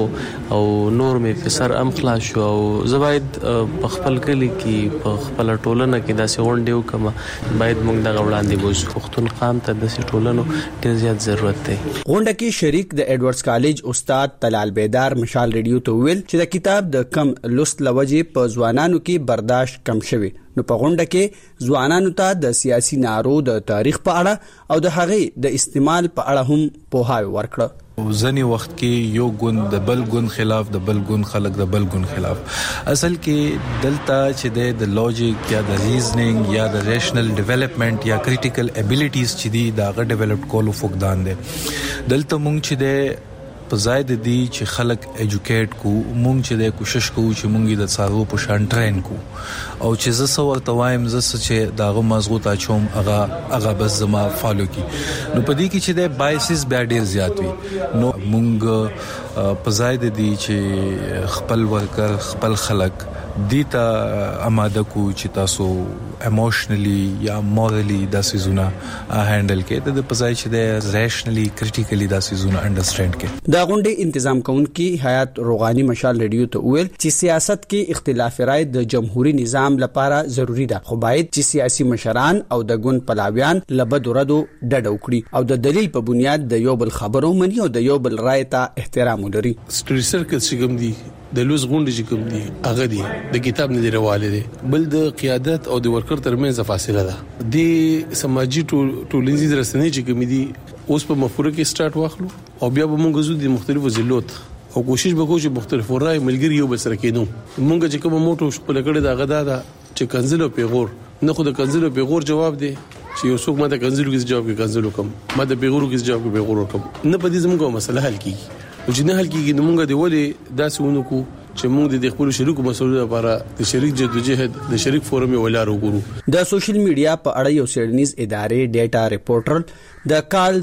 نور مې په سر ام خلاص شو او زباید په خپل کلی کې په خپل ټولنه کې داسې غونډې وکم باید موږ د وړاندې بوز پښتون قام ته د ټولنو ډیر زیات ضرورت دی غونډه کې شریک د ایډورډز کالج استاد طلال بیدار مشال ریډیو ته ویل چې د کتاب د کم لوست لوجې په ځوانانو کې برداشت کم شوی نو په غونډه کې ځوانانو ته د سیاسي نارو د تاریخ په اړه او د هغې د استعمال په اړه هم پوهاوی ورکړ ځنی وخت کې یو ګوند د بل ګوند خلاف د بل ګوند خلک د بل ګوند خلاف اصل کې دلته چې د لوجیک یا د ریزنینګ یا د ریشنل ډیولپمنٹ یا کریټیکل ابیلیټیز چې دي دا غو ډیولپډ کولو فقدان دي دلته مونږ چې د په زائد دي چې خلک ایجوکیټ کو مونږ چې د کوشش کوو چې مونږ د څارو په شان ټرین کو او چې زه سو ورته وایم زه چې داغه مضغوط اچوم هغه بس زما فالو کی نو په دې کې چې د بایسز بیا ډیر زیات وي نو مونږ په زائد دي چې خپل ورکر خپل خلک دیتا اماده کو چې تاسو ایموشنلی یا مورلی دا سيزونه هاندل کې د پزای چې د ریشنلی کریټیکلی دا سيزونه انډرسټینډ کې دا غونډه تنظیم کوونکي حیات روغانی مشال ریډیو ته ویل چې سیاست کې اختلاف رائے د جمهوریت نظام لپاره ضروری ده خو باید چې سیاسي مشران او د ګوند پلاویان لبد ردو ډډ وکړي او د دلیل په بنیاد د یو بل خبرو مني او د یو بل رائے ته احترام ولري سټری سرکل څنګه دی د لوز غونډې چې کوم دي هغه دي د کتاب نه لرواله دي بل د قیادت او د ورکر ترمنځ فاصله ده د سماجی ټولنیز رسنۍ چې کوم دي اوس په مفکوره کې سٹارټ واخلو او بیا به موږ زو د مختلفو ضلعات او کوشش وکړو چې مختلفو رائے ملګری یو بل سره کېنو موږ چې کوم موټو خپل کړه دا غدا ده چې کنزل او پیغور نه خو د کنزل او پیغور جواب دی چې یو څوک ماته کنزلو کې جواب کې کنزلو کوم ماته پیغورو کې جواب کې پیغور کوم نه په دې زموږه مسله حل کیږي او چې نه حل کیږي نو موږ دی ولې داسې ونکو چې موږ د خپل شریکو مسولو لپاره د شریک جدوجہد د شریک فورم ولر وګورو د سوشل میډیا په اړه یو سیډنیز ادارې ډیټا ریپورټر د کال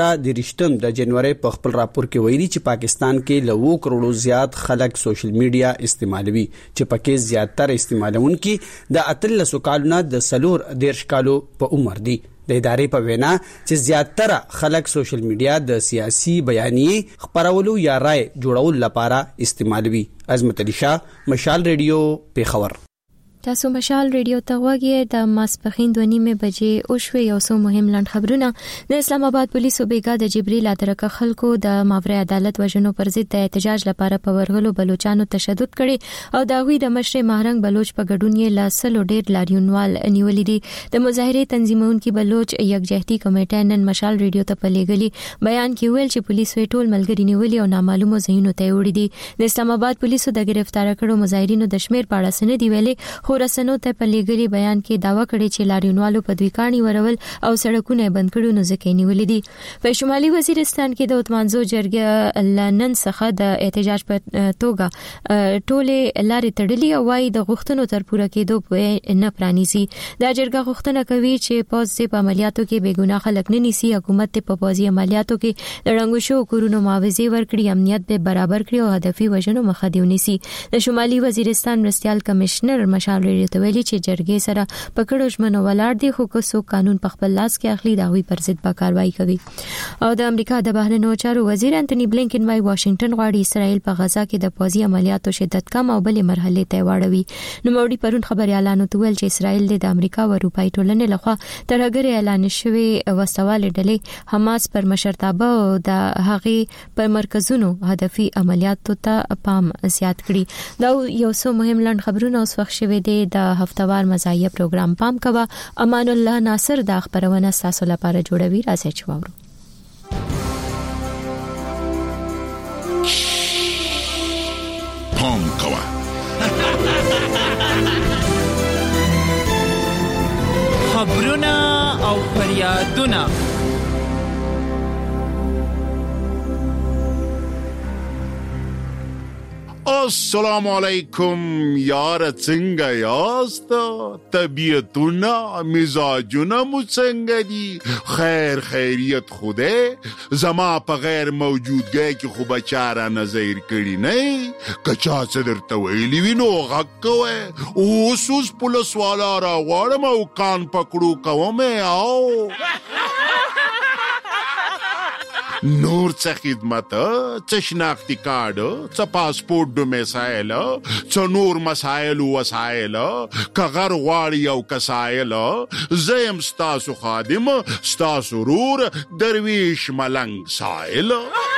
2023 د جنوري په خپل راپور کې ویلي چې پاکستان کې له 2 کروڑو زیات خلک سوشل میډیا استعمالوي چې پکې زیاتره استعمالونکي د 13 کالونو د 14 کالو په عمر دي د ادارې په وینا چې زیاتره خلک سوشل میډیا د سیاسي بیانیې خبرولو یا رائے جوړولو لپاره استعمالوي. عظمت علي شاه، مشال ریډیو، پیښور. تاسو مشال ریډیو ته وګورئ. د ماسپخین 2:30 بجې او شوي یو څو مهم لاند خبرونه. د اسلام آباد پولیسو بیګا د جبريل ادرکه خلکو د ماورای عدالت وژنو پر ضد د احتجاج لپاره په ورغلو بلوچستانو تشدد کړي او د هغوی د مشر مهرنګ بلوچ په ګډون یې لاسلو ډیر لاریونوال نیولې دي. د مظاهره تنظیمونکو بلوچ یکجهتي کمیټه نن مشال ریډیو ته پلیګلی بیان کې ویل چې پولیس ټول ملګری نیولې او نامعلومو ځایونو ته وړي دي. د اسلام آباد پولیسو د گرفتار کړو مظاهرینو د شمیر په اړه سند دی ویلي رسنو ته په لګري بیان کې داوا کړی چې لاریونوالو په دوی کاڼي ورول او سړکونه بند کړو نو ځکه نیولې دي. په شمالي وزیرستان کې د اتمانزو جرګه لنن څخه د احتجاج په توګه ټوله لارې تړلې او وايي د غوښتنو تر پوره کېدو نه پرانیزي. دا جرګه غوښتنه کوي چې پوز په عملیاتو کې بے ګناه خلک نه نیسي. حکومت په پوزي عملیاتو کې د رنګو شو کورونو معاوضه ورکړي، امنیت به برابر کړي او هدفي وژنو مخه دی ونیسي. د شمالي وزیرستان مرستيال کمشنر مشال ریډیو ویلي چې جرګې سره پکړو ژمنو ولاړ دي خو که څوک قانون په خپل لاس کې اخلي دا وی پر ضد به کاروایی کوي. او د امریکا د بهرنیو چارو وزیر انټونی بلینکن وايي واشنگټن غواړي اسرائیل په غزا کې د پوزي عملیاتو شدت کم او بلې مرحله ته واړوي. نو موري پرون خبريالانو ته ویل چې اسرائیل د امریکا او اروپای ټولنې لخوا ترهګر اعلان شوی وسوال ډلې حماس پر مشرتابه او د هغې پر مرکزونو هدفي عملیاتو ته پام زیات کړي. دا یو څو مهم لاند خبرونه اوس وخت شوه دي. د هفتوار مزاحیه پروګرام پام کوا. امان الله ناصر د خبرونه تاسو لپاره جوړوي. راځي چې واورو. پام کوا. خبرونه او فریادونه السلام علیکم یار، څنګه یاست؟ طبیعتونه مزاجونه مو څنګه دي؟ خیر خیریت خوده زما په غیر موجودګۍ کې خو بچاره نظر کړي نه. کچا څه درته ویلي وي نو غږ کوئ. اوس پولیس والا را غواړم او کان پکړو کوم. او نور څه خدمت، څه شناختی کارت، څه پاسپورت د مسایل، څه نور مسایل او وسایل، کغر غواړي او کسایل، زم ستاسو خادم، ستاسو رور درویش ملنګ سایل.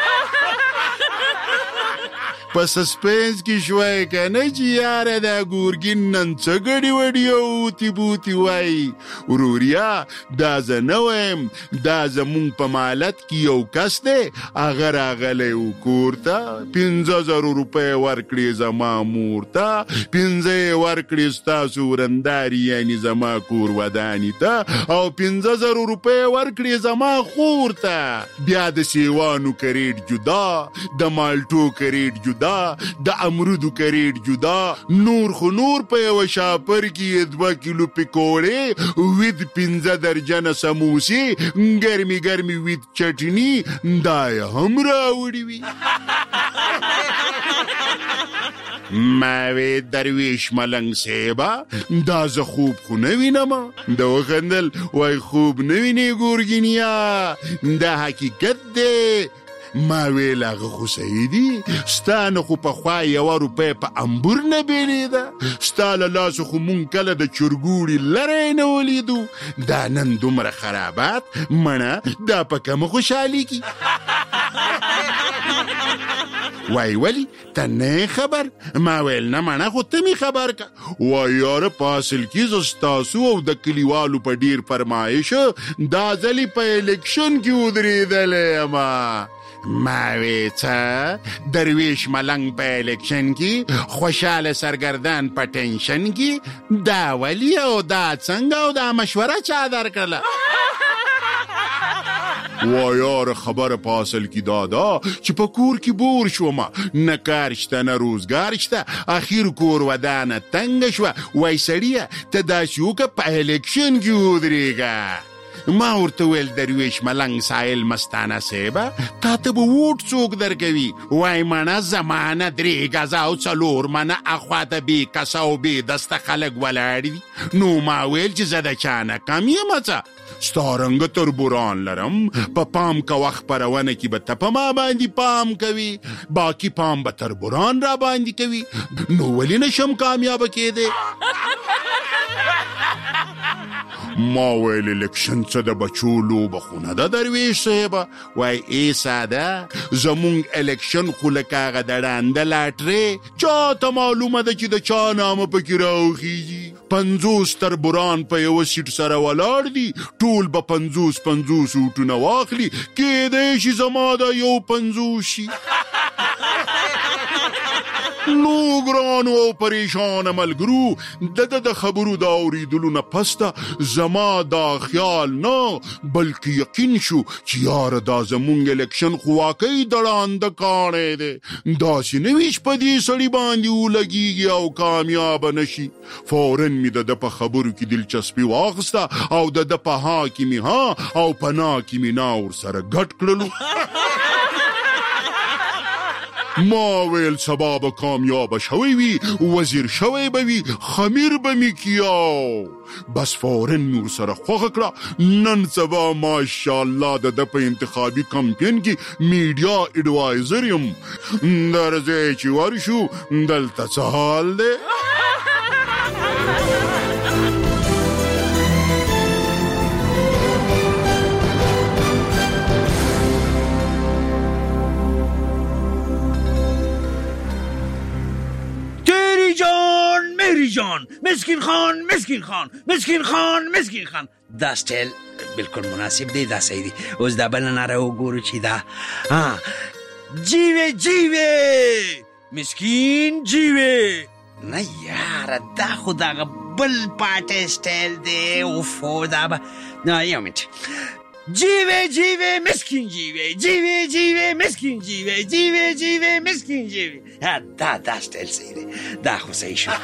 په سسپنس کې شوي کنه چې یاره دا ګورګین نن څه ګډي وډیو تی بوتی وای. وروریا دا زنوم دا زمون په مالت کې یو کس دی اگر اغله وکورتا 15000 روپے ورکړي زما مورتا 15 ورکړي تاسو ورنداري یعنی زما کور ودانی ته او 15000 روپے ورکړي زما خورتا. بیا د سیوانو کریډ جدا، د مالټو کریډ جدا، د امرودو کریډ جدا. نور خو نور په یو شاپر کې 2 کیلو پکوړې وید 15 درجن سموسي ګرمي ګرمي وید چټنی دا هم راوړي وي. ماوی درویش ملنګ سیبا دا زه خوب خو نوینم. دا وخندل وای خوب نوینی ګورګینیا دا حقیقت دی. ما ویل هغه خو صحیح دي، ستانه خو پخوا 1 روپۍ په امبور نه بیلېده، ستا له لاسو خو مونږ کله د چرګوړي لری نه ولیدو. دا نن دومره خرابات مړه دا په کومه خوشحالي کې. وای ولی ته نه خبر؟ ما ویل نه مانا خو ته می خبر کا. وای یاره په اصل کې زه ستاسو او د کلیوالو په ډیر فرمایش دا ځلې په الیکشن کې ودرېدلی یمه. ما وی څه درویش ملنګ په الیکشن کې خوشحاله سرګردان په ټینشن کې دا ولی او دا څنګه او دا مشوره چا درکړله؟ وایار خبر په اصل کې دا چې په کور کې بور شوم، نه کار شته نه روزګار شته، اخیر کور ودانه تنګ شوه. وای سړیه ته داسې وکړه په الیکشن کې ودرېږه. ما ورته ویل درویش ملنګ سایل مستانه صیبه تا ته به ووټ څوک درکوي؟ وای مانا زمانه 3 غزه او 4 منه اخواته بې کسه او بې دسته خلک ولاړ دي. نو ما ویل چې زه د چا نه کم یم څه؟ ستا رنګه تربوران لرم، په پام کوه خپرونه کې به ته په ما باندې پام کوي، باقي پام به تربوران را باندې کوي. نو ولې نشم کامیابه کېدی؟ ما ویل الیکشن څه د بچو لوبه خو نه ده درویش صاحبه. وای ای ساده زمونږ الیکشن خو لکه هغه د ړانده لاټرۍ، چاته معلومه ده چې د چا نامه پکې راوخیږي. 50 تربوران په یوه سیټ سره ولاړ دي، ټول به 50 ووټونه واخلي، کېدی شي زما دا یو 50 شي. نو ګرانو او پریشان ملګرو د خبرو دا اوریدلو نه پسته زما دا خیال نه بلکې یقین شو چې یاره دا زمونږ الیکشن خو واقعي د ړانده کاڼی دی. داسې نه وي چې په دې سړي باندې ولګېږي او کامیابه نشي. فوراً مې د ده په خبرو کې دلچسپي واخیسته او د ده په ها کې مې ها او په نا کې مې نا ورسره ګډ کړلو. ما ویل سبا به کامیاب شوی وي، وزیر شوی به وي، خمیر به می کیاو. بس فوراً نور سره خوخه کړه. نن سبا ماشاءالله د په انتخابي کمپین کې میډیا اډوایزر یم. درځئ چې ورشو دلته څه حال دی؟ میری جان، مسکین خان. دا سټایل بالکل مناسب دی، دا صحیح دی. اوس دا بل ناره وګورو چې دا جیوه مسکین جیوه. نه یاره دا خو دغه بل پاټی سټایل دی. اوفو دا به نه یو منټ. جیوه مسکین جیوه مسکین جیوه مسکین جیوه. دا سټایل صحیح دی، دا خو صحیح شو.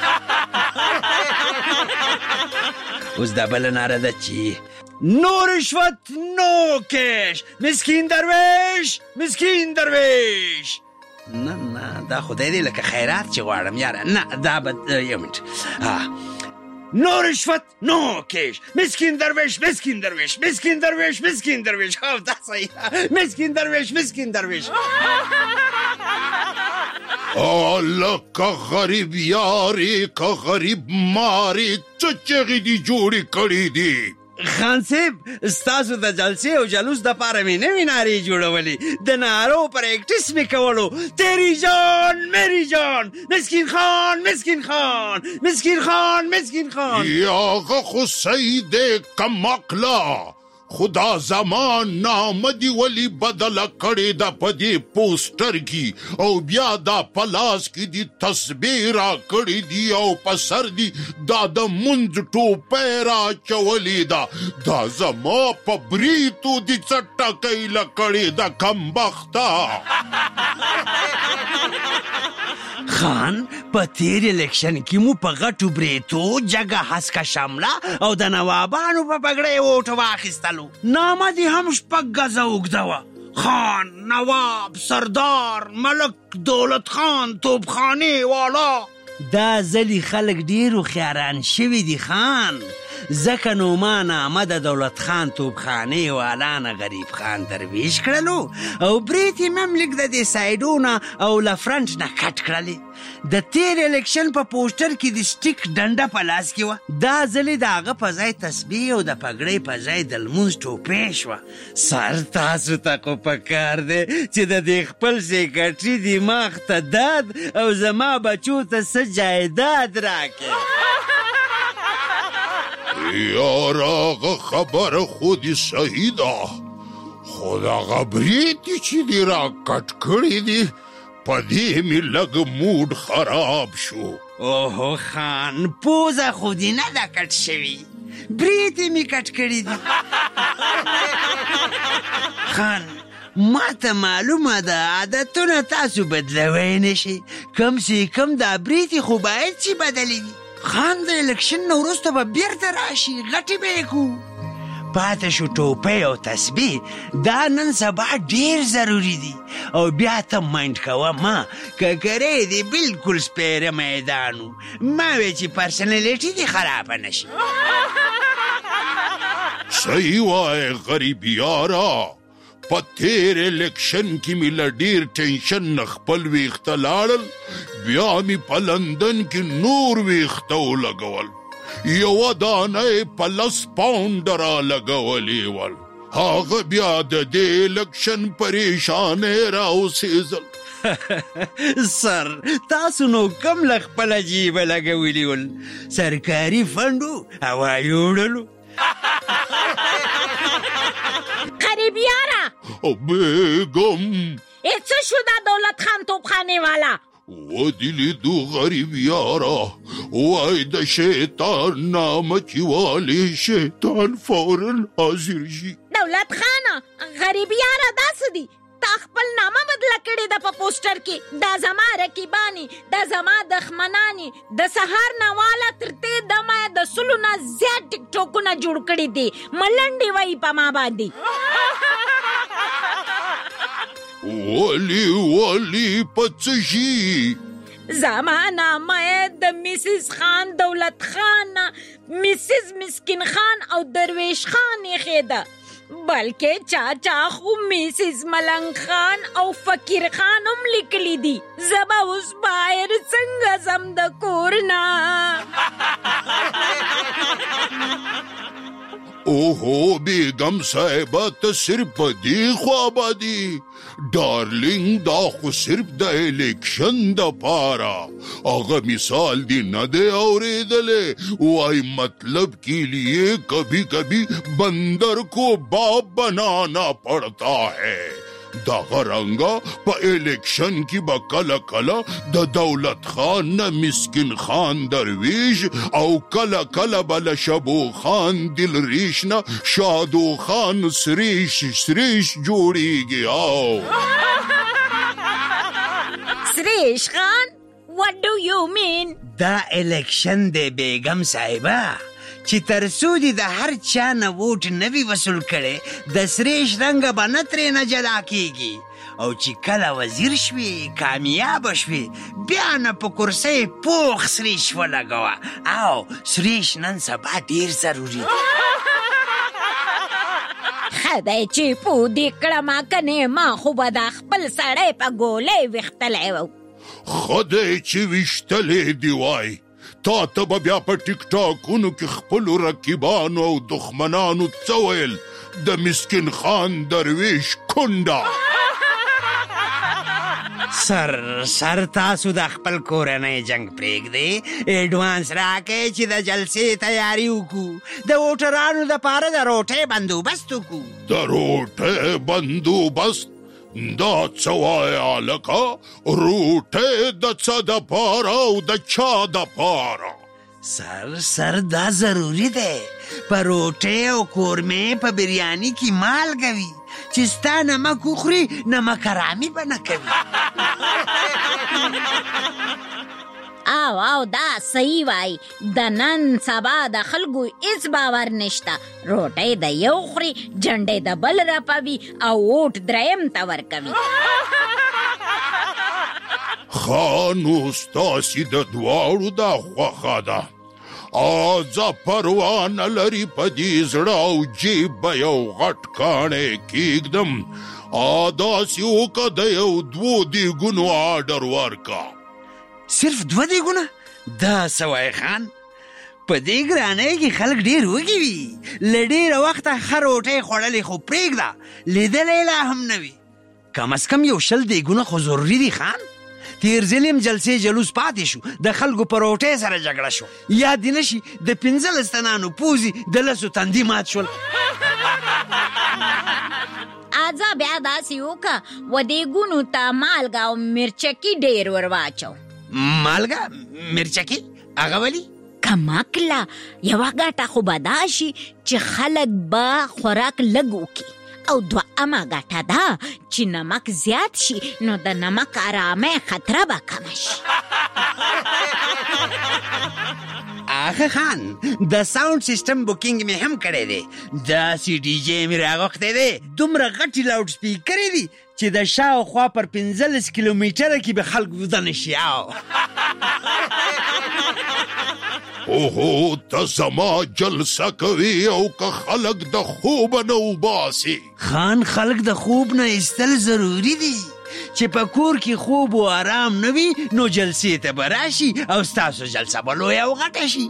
اوس دا بل ناره ده چې نو رشوت نو کش، مسکین درویش. نه دا خدای دی لکه خیرات چې غواړم یاره. نه دا به یو منټ. نو رشوت نو کش، مسکین درویش. ها دا صحیح. مسکین درویش. لکه غریب یاری که غریب ماری څه چغې دي جوړې کړې دي. خان صاحب ستاسو د جلسې او جلوس د پاره مې نوې نارې جوړولې، د نارو پریکټس مې کولو. تیری جان میری جان، مسکین خان. یاغه خو سید کم عقلا، خدا زمان نام دی ولی بدل کړی دا پدی پوسټر کی او بیا دا پلاس کی دی تصویر کړی دی او پسر دی دا د منځ ټوپه را چولی دا زما په بریتو دی چټکای لکړی دا کم بختا. خان په تیر الیکشن کې مو په غټو بریتو جګه هسکه شمله او د نوابانو په پګړې ووټ واخیستلو. نامه دې هم 6 غزه اوږده وه. خان، نواب، سردار، ملک دولت خان، توپخانې والا. دا ځلې خلک ډېر هوښیاران شوي دي خان. ځکه نو ما نامه د دولت خان توپخانې والا نه غریب خان درویش کړلو او برید یې هم لږ د دې سایډونه او له فرنټ نه کټ کړلې. د تیر الیکشن په پوسټر کې د سټیک ډنډه په لاس کې وه. دا ځلې د هغه په ځای تسبیح او د پګړۍ په ځای د لمونځ ټوپۍ شوه. سر تاسو ته خو پکار دی چې د دې خپل سیکرټري دماغ ته داد او زما بچو ته څه جایداد راکړي. یاره هغه خبره خو دې صحیح ده، خو دغه برید چې دې را کټ کړی دی په دې مې لږ موډ خراب شو. اوهو خان پوزه خو دې نه ده کټ شوي، برید یې مې کټ کړی دی. خان ما ته معلومه ده عادتونه تاسو بدلوی نشي، کم سي کم دا برید خو باید چې بدلی وي. خان د الیکشن نه وروسته به بیرته راشي، غټې به یې کوو. پاته شو ټوپۍ او تسبیح، دا نن سبا ډیر ضروری دي. او بیا ته مایند کوه ما ککرې دی بالکل سپیره میدانو، ما وی چې پرسنالیټي دی خرابه نشي. صحیح وای غریب یاره، په تیر الیکشن کې مې له ډیر ټینشن نه خپل ویښته لاړل، بیا مې په لندن کې نور ویښته ولګول، یوه دانه یې په 10 پاونډه را لګولې ول. هغه بیا د دې الیکشن پریشانۍ راوسېزل. سر تاسو نو کم له خپله جیبه لګولي ول؟ سرکاري فنډو هوایي وړلو. غریب یاره بیگم څه شو دا دولت خان توپخانې والا؟ ودې لیدو غریب یاره، وای د شیطان نامه چې والی شیطان فورن حاضر شي. دولت خانه غریب یاره دا څه دي؟ تا خپل نامه بدله کړې ده په پوسټر کې. دا زما رقیبانی، دا زما دښمنانی، د سهار نه واله تر دې دمه د 100 نه زیات ټیک ټوکونه جوړ کړي دي. ملنډې وایي په ما باندې. ولی په څه شي؟ زما نامه د میسز خان دولت خان، میسز مسکین خان او درویش خان ایښې ده، بلکې چاچا خو میسز ملنګ خان او فقیر خان هم لیکلی دي. زه به اوس باید څنګه ځم د کور نه؟ اوهو بیگم صاحبه ته صرف په دې خوا باندې ډارلینګ، دا خو صرف د الیکشن دپاره، هغه مثال دی نه دی اورېدلی. وای مطلب کے لیے کبھی کبھی بندر کو باپ بنانا پڑتا ہے. دغه رنګه په الیکشن کې به کله کله د دولت خان نه مسکین خان درویش او کله کله به له شبو خان دلریش نه شادو خان سریش جوړیږي. او سریش خان what do you mean؟ دا الیکشن دی بیگم صاحبه چې تر څو دې د هر چا نه ووټ نه وي وصول کړی، د سریش رنګه به نه ترې نه جلا کېږي. او چې کله وزیر شوې کامیاب شوې، بیا نه په کرسۍ پوخ سریش ولګوه. او سریش نن سبا ډېر ضروري دی. ښه دی چې پوه دې کړمه، کنې ما خو به دا خپل سړی په ګولۍ ویښتلی و. ښه دی چې ویشتلی دی وای، تا ته به بیا په ټیک ټاکونو کې خپلو رقیبانو او دښمنانو څه ویل؟ د مسکین خان درویش کونډه. سر تاسو د خپل کورنۍ جنگ پرېږدئ، ایډوانس راکئ چې د جلسې تیاری وکړو، د ووټرانو دپاره د روټۍ بندوبست وکړو. د روټۍ بندوبست؟ دا څه وایې هلکه؟ روټۍ د څه دپاره او د چا دپاره؟ سر دا ضروری دی. په روټۍ او کورمې په بریاني کې مالګه وي چې ستا نمک وخوري نمک حرامي به نه کوي. او دا صحیح وای، د نن سبا د خلکو هیڅ باور نشته. روټۍ د یو خوري، جنډۍ د بل رپوي او ووټ دریم ته ورکوي. ښه نو ستاسې د دواړو دا خوښه ده. آزا پروان لري پدی زړه او جیب به یو غټ کاڼی کیږدم داسې وکړه د یو 2 دیګونو آرډر ورکا. صرف 2 دیګونه؟ دا سوای خان په دې ګرانۍ کې خلک ډېر وږي وي، له ډېره وخته ښه روټۍ خوړلې خو پرېږده لیدلی لا هم نه وي. کم از کم یو 20 دیګونه خو ضروري دي خان. تیر ځل هم جلسې جلوس پاتې شو، د خلکو په روټۍ سره جګړه شو. یاد دې نه شي د 15 تنانو پوزي د 10 تندي مات شول. آزا بیا داسې وکړه و دیګونو ته مالګه او مرچکي ډېر ور واچو. مالګه مرچکي هغه ولې؟ کمکله یوه ګټه خو به دا شي چې خلک به خوراک لږ وکړي، او دوهمه ګټه ده چې نمک زیات شي نو د نمک آرامۍ خطره به کمه شي. آخه خان د ساوند سیسټم بوکینګ مې هم کړی دی، داسې ډي جی مې راغوښتی دی، دومره غټې لاوډ سپیکرې دي چې د شاوخوا پر 15 کیلومیټره کې به خلک ویده نه شي. اوهو ته زما جلسه کوي او که خلک د خوب نه وباسي. خان خلک د خوب نه ایستل ضروري دي، چې په کور کې خوب و آرام نه وي نو جلسې ته به راشي او ستاسو جلسه به لویه او غټه شي.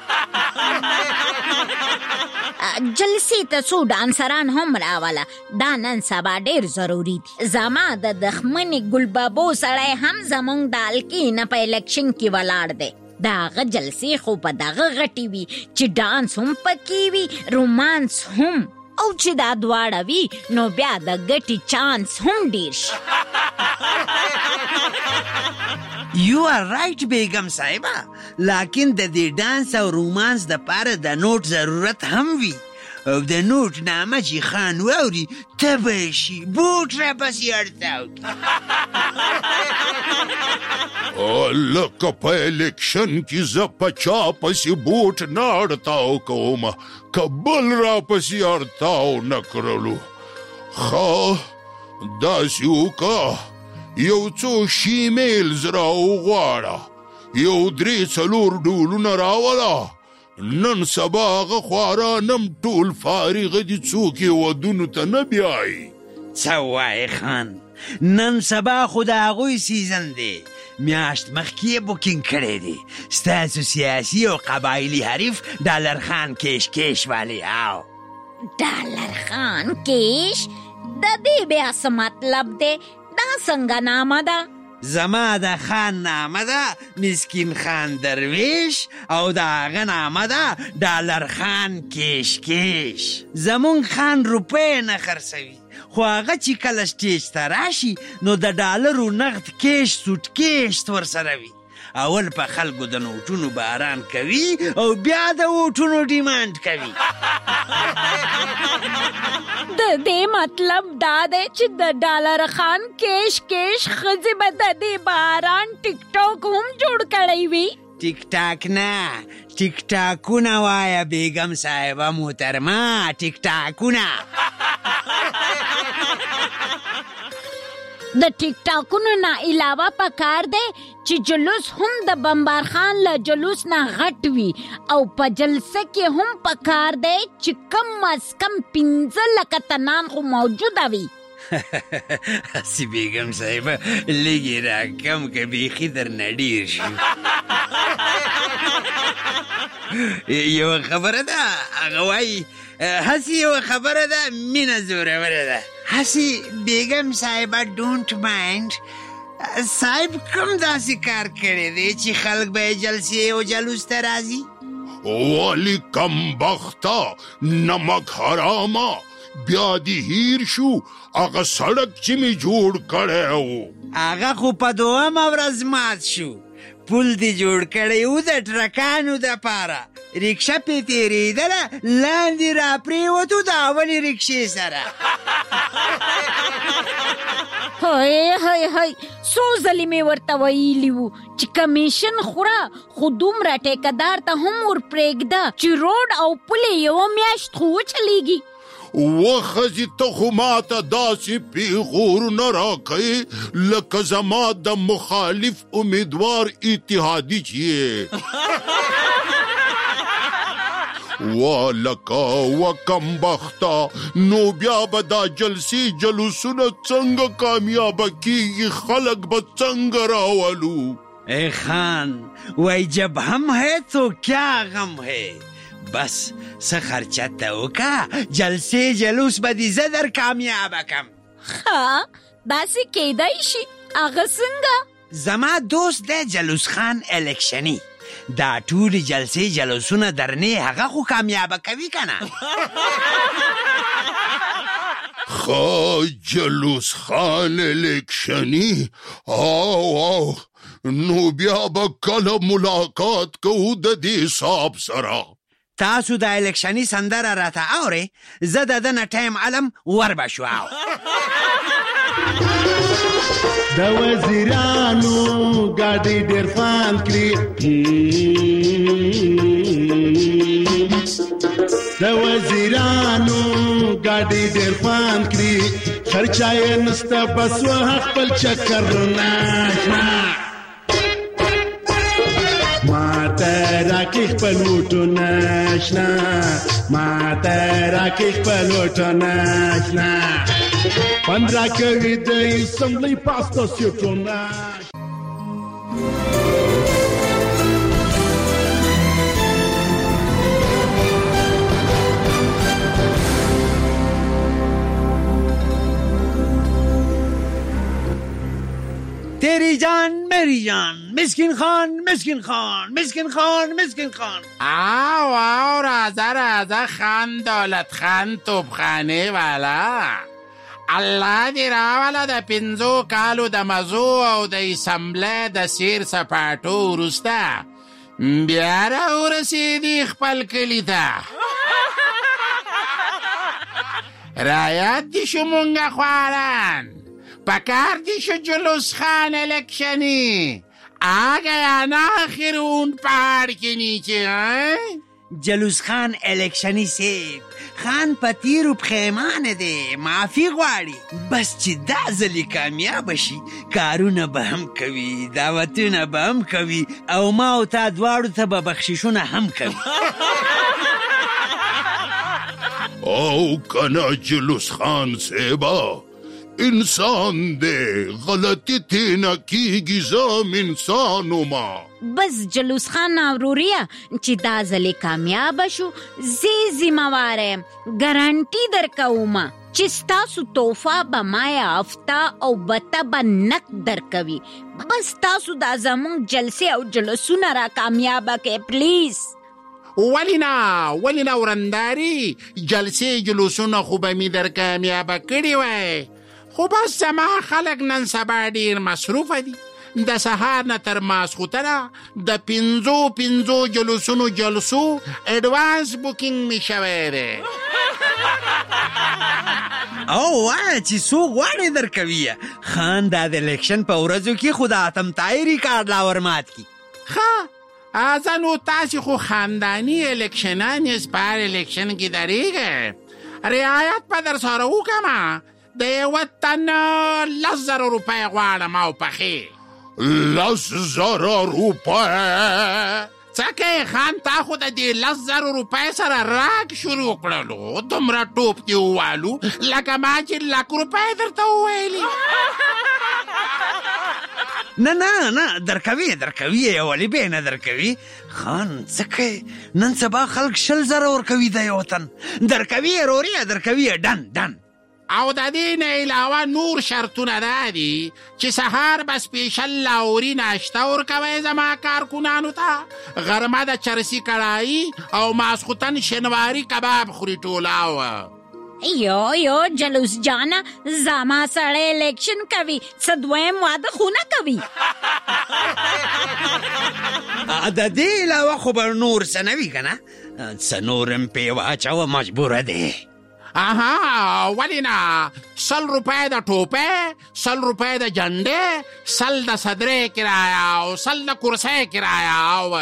جلسې ته څو ډانسران هم راوله، دا نن سبا ډېر ضروري دي. زما د دښمنې ګلبابو سړی هم زمونږ د حلقې نه په الیکشن کې ولاړ دی. د هغه جلسې خو په دغه غټې وي چې ډانس هم پکې وي، رومانس هم، او چې دا دواړه وي نو بیا د ګټې چانس هم ډېر شي. You are right بیگم صاحبه، لیکن د دې ډانس او رومانس دپاره د نوټ ضرورت هم وي، او د نوټ نامه چې خان واوري تبه شي، بوټ راپسې اړتیا وکړي. لکه په الیکشن کې زه په چا پسې بوټ نه اړتاو کوم، که بل راپسې اړتاو نه کړلو. ښه داسې وکړه یو څو شیمیلز راوغواړه، یو 3-4 ډولونه راوله. نن سبا هغه خوارانم ټول فارغه دي، څوک یې ودونو ته نه بیایي. څه وایې خان، نن سبا خو د هغوی سیزن دی، میاشت مخکې یې بوکینګ کړی دی. ستاسو سیاسي او قبایلي حریف ډالر خان کیش کیش والی. ډالر خان کیش د دې بیا څه مطلب دی؟ دا څنګه نامه ده؟ زما د خان نامه ده مسکین خان درویش، او د هغه نامه ده ډالر خان کیش کیش. زمونږ خان روپۍ نه خرڅوي، خو هغه چې کله سټیج ته راشي نو د ډالرو نغد کیش سوټ کیش ورسره وي. اول په خلکو د نوټونو باران کوي او بیا د ووټونو ډیمانډ کوي. د دې مطلب دا دی چې د ډالر خان کیش کیش ښځې به د دې باران ټیک ټاک هم جوړ کړی وي. ټیک ټاک نه، ټیک ټاکونه وایه بیگم صاحبه محترمه، ټیک ټاکونه. د ټیک ټاکونو نه علاوه پکار دی چې جلوس هم د بمبار خان له جلوس نه غټ وي، او په جلسه کې هم پکار دی چې کم از کم 15 لکه تنان خو موجوده وي. هسې بیگم صاحبه لږې راکم که بیخي درنه ډېر شي. یوه خبره ده، هغه وایي هسې یوه خبره ده، مینه زوروره ده. هسې بیگم صاحبه ډونټ مایند، صاحب کوم داسې کار کړی دی چې خلک به یې جلسې او جلوس ته راځي؟ والی کم بخته نمک حرامه، بیا دې هیر شو هغه سړک چې مې جوړ کړی و. هغه خو په 2مه ورځ مات شو. پل دې جوړ کړی و د ټرکانو دپاره، ریکشه پې تېرېدله، لاندې را پرېوتو د اولې ریکشې سره. هی څو ځلې مې ورته ویلي وو چې کمیشن خوره، خو دومره ټیکهدار ته هم ور پرېږده چې روډ او پلې یوه میاشت خو وچلیږي. وخزی ته خو ماته داسې پیغورونه راکوي لکه زما د مخالف امیدوار اتحادي چې والکا وکم بختا نو بیا به دا جلسی جلوسونه څنګه کامیاب کیږي خلق به څنګه راولو اے خان وای جب ہم ہے تو کیا غم ہے بس څه خرچه ته وکا جلسې جلوس به دې زه در کامیاب کم ها داسې کیدای شي هغه څنګه زما دوست دی جلوس خان الیکشنی دا ټول جلسې جلوسونه درنې هغه خو کامیاب کوي کنه خا جلوس خان الیکشنی او نو بیا به کله ملاقات کوو د دې صاحب سره تاسو د الیکشنی سندره راته اورئ زه د ده نه ټایم علم ور به شو د وزیرانو ګاډي ډېر فان کړي د وزیرانو ګاډي ډېر فان کړي خرچه یې نسته بس خپل چکر نه ماته راکې خپل وټونه شنه ماته راکې خپل وټونه شنه پند راکوي د اسمبلی پاستا سیټونه تیری جان میری جان مسکین خان مسکین خان مسکین خان مسکین خان آو رازه خان دولت خان توپخانه والا الله دې راوله د 5 کالو د مزو او د اسمبلی د سیر سپاټو وروسته بیا راورسېدي خپل کلي ته رایت دې شو مونږه خواران پکار دی شو جلوس خان الیکشنی آگیا نا آخر اون پہاڑ کے نیچے جلوس خان الیکشنی سیب خان پتیرو پخیمان دے معافی غواړي بس چې دا ځلې کامیاب شي کارونه به هم کوي دعوتونه به هم کوي او ما او تا دواړو ته به بخششونه هم کوي او کنا جلوس خان سیبا انسان دے غلطی تینا کیگی زم انسانو ما بس جلوس خان اوروریا چې دا ځلې کامیاب شو زی ذمہوارم ګارانټي درکوم چې ستاسو توفه به ما یافته او بته به نک درکوي بس تاسو دا زمونږ جلسې او جلوسونه را کامیابه کې پلیز ولینا ورنداري جلسې جلوسونه خو به می در کامیابه کړي وای خو بس زما خلک نن سبا ډیر مصروفه دي د سهار نه تر ماسخوتنه د 5 جلوسونو جلسو اډوانس بوکینګ می شوی دی او وای چې څو غواړي درکوي خان دا د الیکشن په ورځو کې خو د اتم تایری کارډ لا ورمات کی ازنو تاسو خو خاندانی الیکشنان یې سپار الیکشن کې دریږي رعایت په در سره وکما د وطن 10,000 روپۍ غواړم او پخې 10,000 روپۍ څکه خان تا خو د دې 10,000 روپۍ سره راک شروع کړلو دومره ټوپ دی والو لکه ما چې 1,00,000 روپۍ درته وویلې نه درکوي ولی به نه درکوي خان څکه نن سبا خلک 1,000 ورکوي د یو وطن درکوي روري درکوي ډن او د دې نه علاوه نور شرطونه دي چې سهار بس سپیشل لاوري ناشته ورکوي زما کارکونانو ته غرمه د چرسي کړای او ماسخوتن شنواری کباب خوري ټولاو یو جلوس جانا زما سړی الیکشن کوي څه دویم واده خو نه کوي د دې علاوه خو به نور څه نه وي که نه څه نور هم پې واچوه مجبوره دی ولینا 100 روپۍ د ټوپۍ 100 روپۍ د جنډې 100 د صدرې کرایه او 100 د کرسۍ کرایه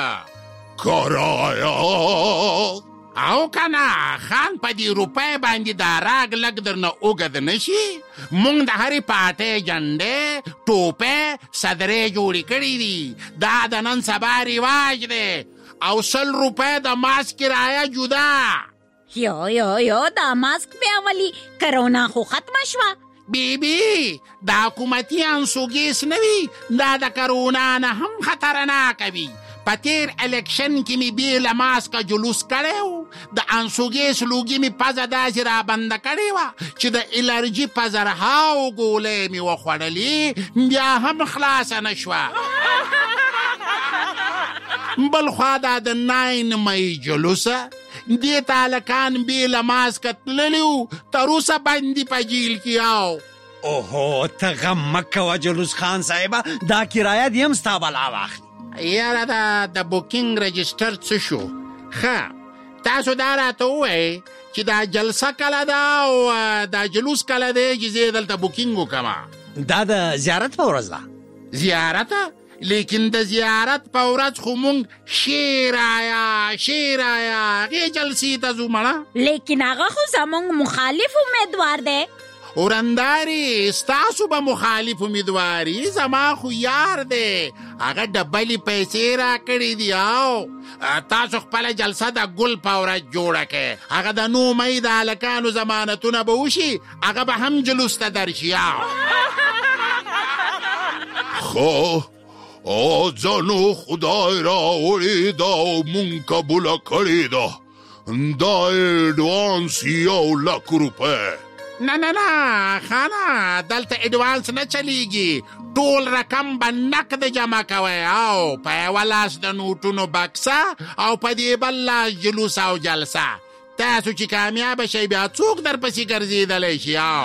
او کنه خان په دې روپۍ باندې دا راګ لګ درنه اوږد نشي مونږ د هرې پاټۍ جنډې ټوپۍ صدرې جوړې کړي دي دا د نن سبا رواج دی او 100 روپۍ د ماسک کرایه جدا. یو دا ماسک بیا ولی کرونا خو ختمه شوه. بیبي دا حکومتي انسوګیس نه وي، دا د کرونا نه هم خطرناک وي. په تیر الیکشن کې مې بې له ماسکه جلوس کړی و، د انسوګیس لوګي مې پزه داسې رابنده کړې وه چې د الرجي په زرهاو ګولۍ مې وخوړلې، بیا هم خلاصه نه شوه. بل خوا دا د 9 مئی جلوسه دې ته هلکان بې له ماسکه تللي وو، تر اوسه بندي په جیل کې او. اوهو ته غم مه کوه جلوس خان صاحبه، دا کرایه دې هم ستا بلا واخلي. یاره دا د بوکینګ رجسټر څه شو؟ ښه تاسو دا راته ووایئ چې دا جلسه کله ده او دا جلوس کله دی چې زه دلته بوکینګ وکړم؟ دا د زیارت په ورځ ده. زیارت؟ لیکن د زیارت په ورځ خو مونږ شیرایا هغې جلسې ته ځو مړه. لیکن هغه خو زمونږ مخالف امیدوار دی. ورنداري ستاسو به مخالف امیدواري، زما خو یار دی، هغه ډبلې پیسې راکړې دي او تاسو خپله جلسه د ګل په ورځ جوړه کړئ. هغه د 9 مئی د هلکانو ضمانتونه به وشي، هغه به هم جلوس ته درشي. خو ځانو خدای راوړې ده او مونږ قبوله کړې ده، دا اډوانس 1 لک روپۍ. نه خانه دلته اډوانس نه چلیږي، ټول رقم به نقد جمع کوئ او په یوه لاس د نوټونو بکسه او په دې بل لاس جلوس او جلسه. تاسو چې کامیابه شئ بیا څوک در پسې ګرځېدلی شي او.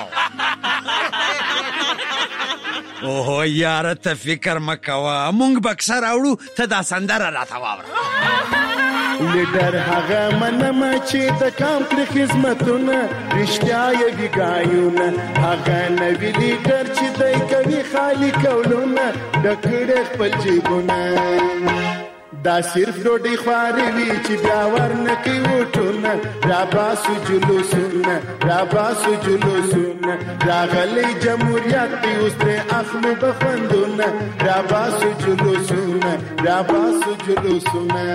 اوهو یاره ته فکر مه کوه، مونږ بکسه راوړو، ته دا سندره راته واوره. لیډر هغه منمه چې د کام کړي خدمتونه، رښتیا یې وي ګایونه، هغه نوي لیډر چې دی کوي خالي کولونه، ډک کړي خپل جیبونه. دا صرف ډوډۍ خواري وي چې بیا ورنه کوي وټونه، راباسو جلوسونه، راغلی جمهوریت دی اوس ترې اخلو به خوندونه، راباسو جلوسونه.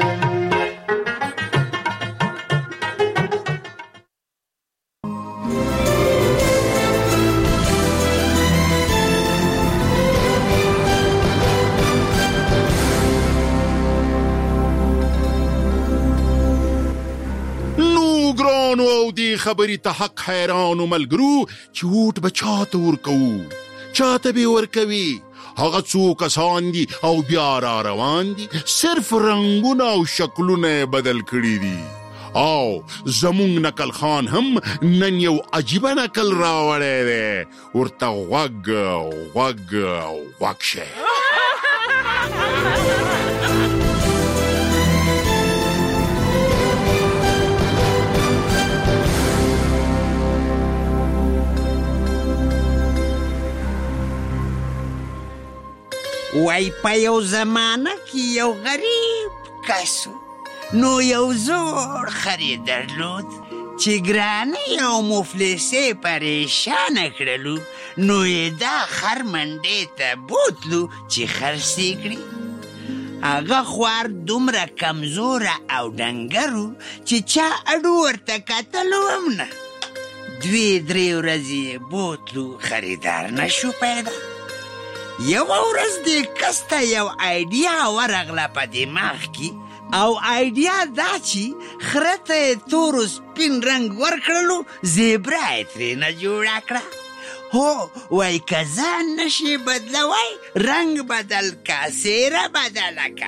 ګرانو او دې خبرې ته حق حیرانو ملګرو چې ووټ به چاته ورکوو، چاته به ورکوي؟ هغه څو کسان دي او بیا را روان دي، صرف رنګونه او شکلونه بدل کړي دي. او زمونږ نقل خان هم نن یو عجیبه نقل راوړی دی، ورته غوږ شه. وای په یو زمانه کې یو غریب کسو، نو یو زوړ خرې درلود چې ګرانۍ او مفلسۍ پریشانه کړلو، نو یې دا خر منډې ته بوتلو چې خرڅې کړي. هغه خوار دومره کمزوره او ډنګرو چې چا اډو ورته کتلو هم نه. 2-3 ورځې بوتلو، خریدار نشو پیدا. یو ورځ دې کس ته یو آیډیا ورغله په دماغ کې، او آیډیا دا چې خره ته یې تور و سپین رنګ ورکړلو، زیبرا یې ترېنه جوړه کړه. هو وای که ځان نشي بدلوی، رنګ بدل که، څېره بدله که.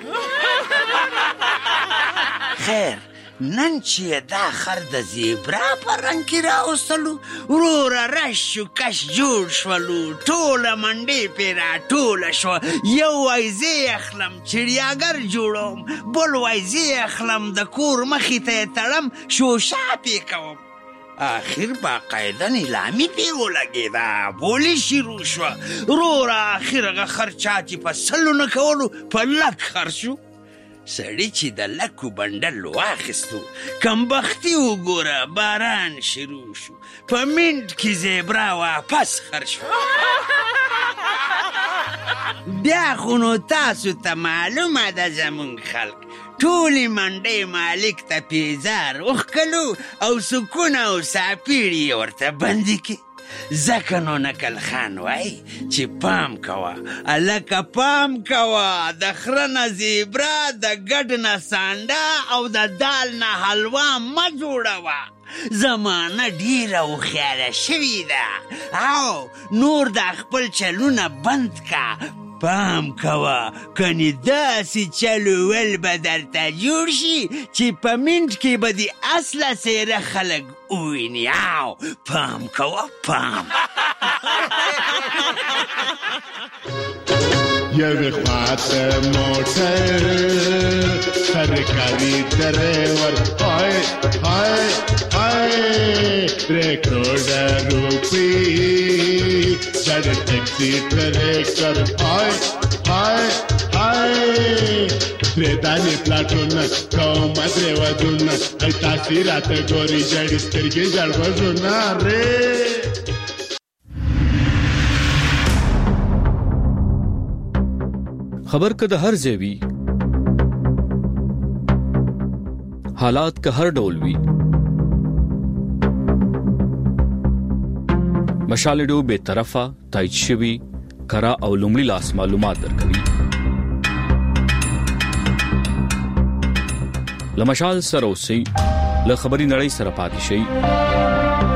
خیر نن چې دا خر د زیبرا په رنګ کې راوستلو، وروره رش شو کش جوړ شولو، ټوله منډې پې راټوله شوه. یو وای زه یې اخلم چړیاګر جوړوم، بل وای زه یې اخلم د کور مخې ته یې تړم شوشا پې کوم. آخر باقاعده نیلامي پې ولګېده، بولې شروع شوه. وروره آخر هغه خر چا چې په 100 نه کولو په 100 خرڅ شو. سړی چې د لکو بنډل واخیستو، کمبختي وګوره باران شروع شو، په منټ کې زیبرا واپس خر شو. بیا خو نو تاسو ته معلومه ده زمونږ خلک ټولې منډۍ مالک ته پیزار وښکلو او سکون او ساپیړې یې ورته بندي کړي. ځکه نو نکل خان وایي چې پام کوه هلکه پام کوه د خره نه زیبرا د ګډ نه سانډه او د دال نه حلوا مه جوړوه. زمانه ډیره هوښیاره شوې ده او نور د خپل چلونه بند که. پام کوه کنې داسې چلول به درته جوړ شي چې په منټ کې به د اصله څیره خلک وویني. او پام کوه پام. یوې خواته موټر سرکاري ډریور هاي هاي هاي 3 کروڑه روپۍ جړ ټیکسي ټریکټر هاي هاي هاي پردانې پلاټونه کوم درې ودونه ای تاسې راته ګوري جړې سترګې جړ وژونه رې. خبر که د هر ځای وي حالات که هر ډول وي مشال ریډیو بے طرفه تایید شوی کرا او لومړي لاس معلومات درکوي. له مشال سره اوسئ له خبري نړۍ سره پاتې شئ.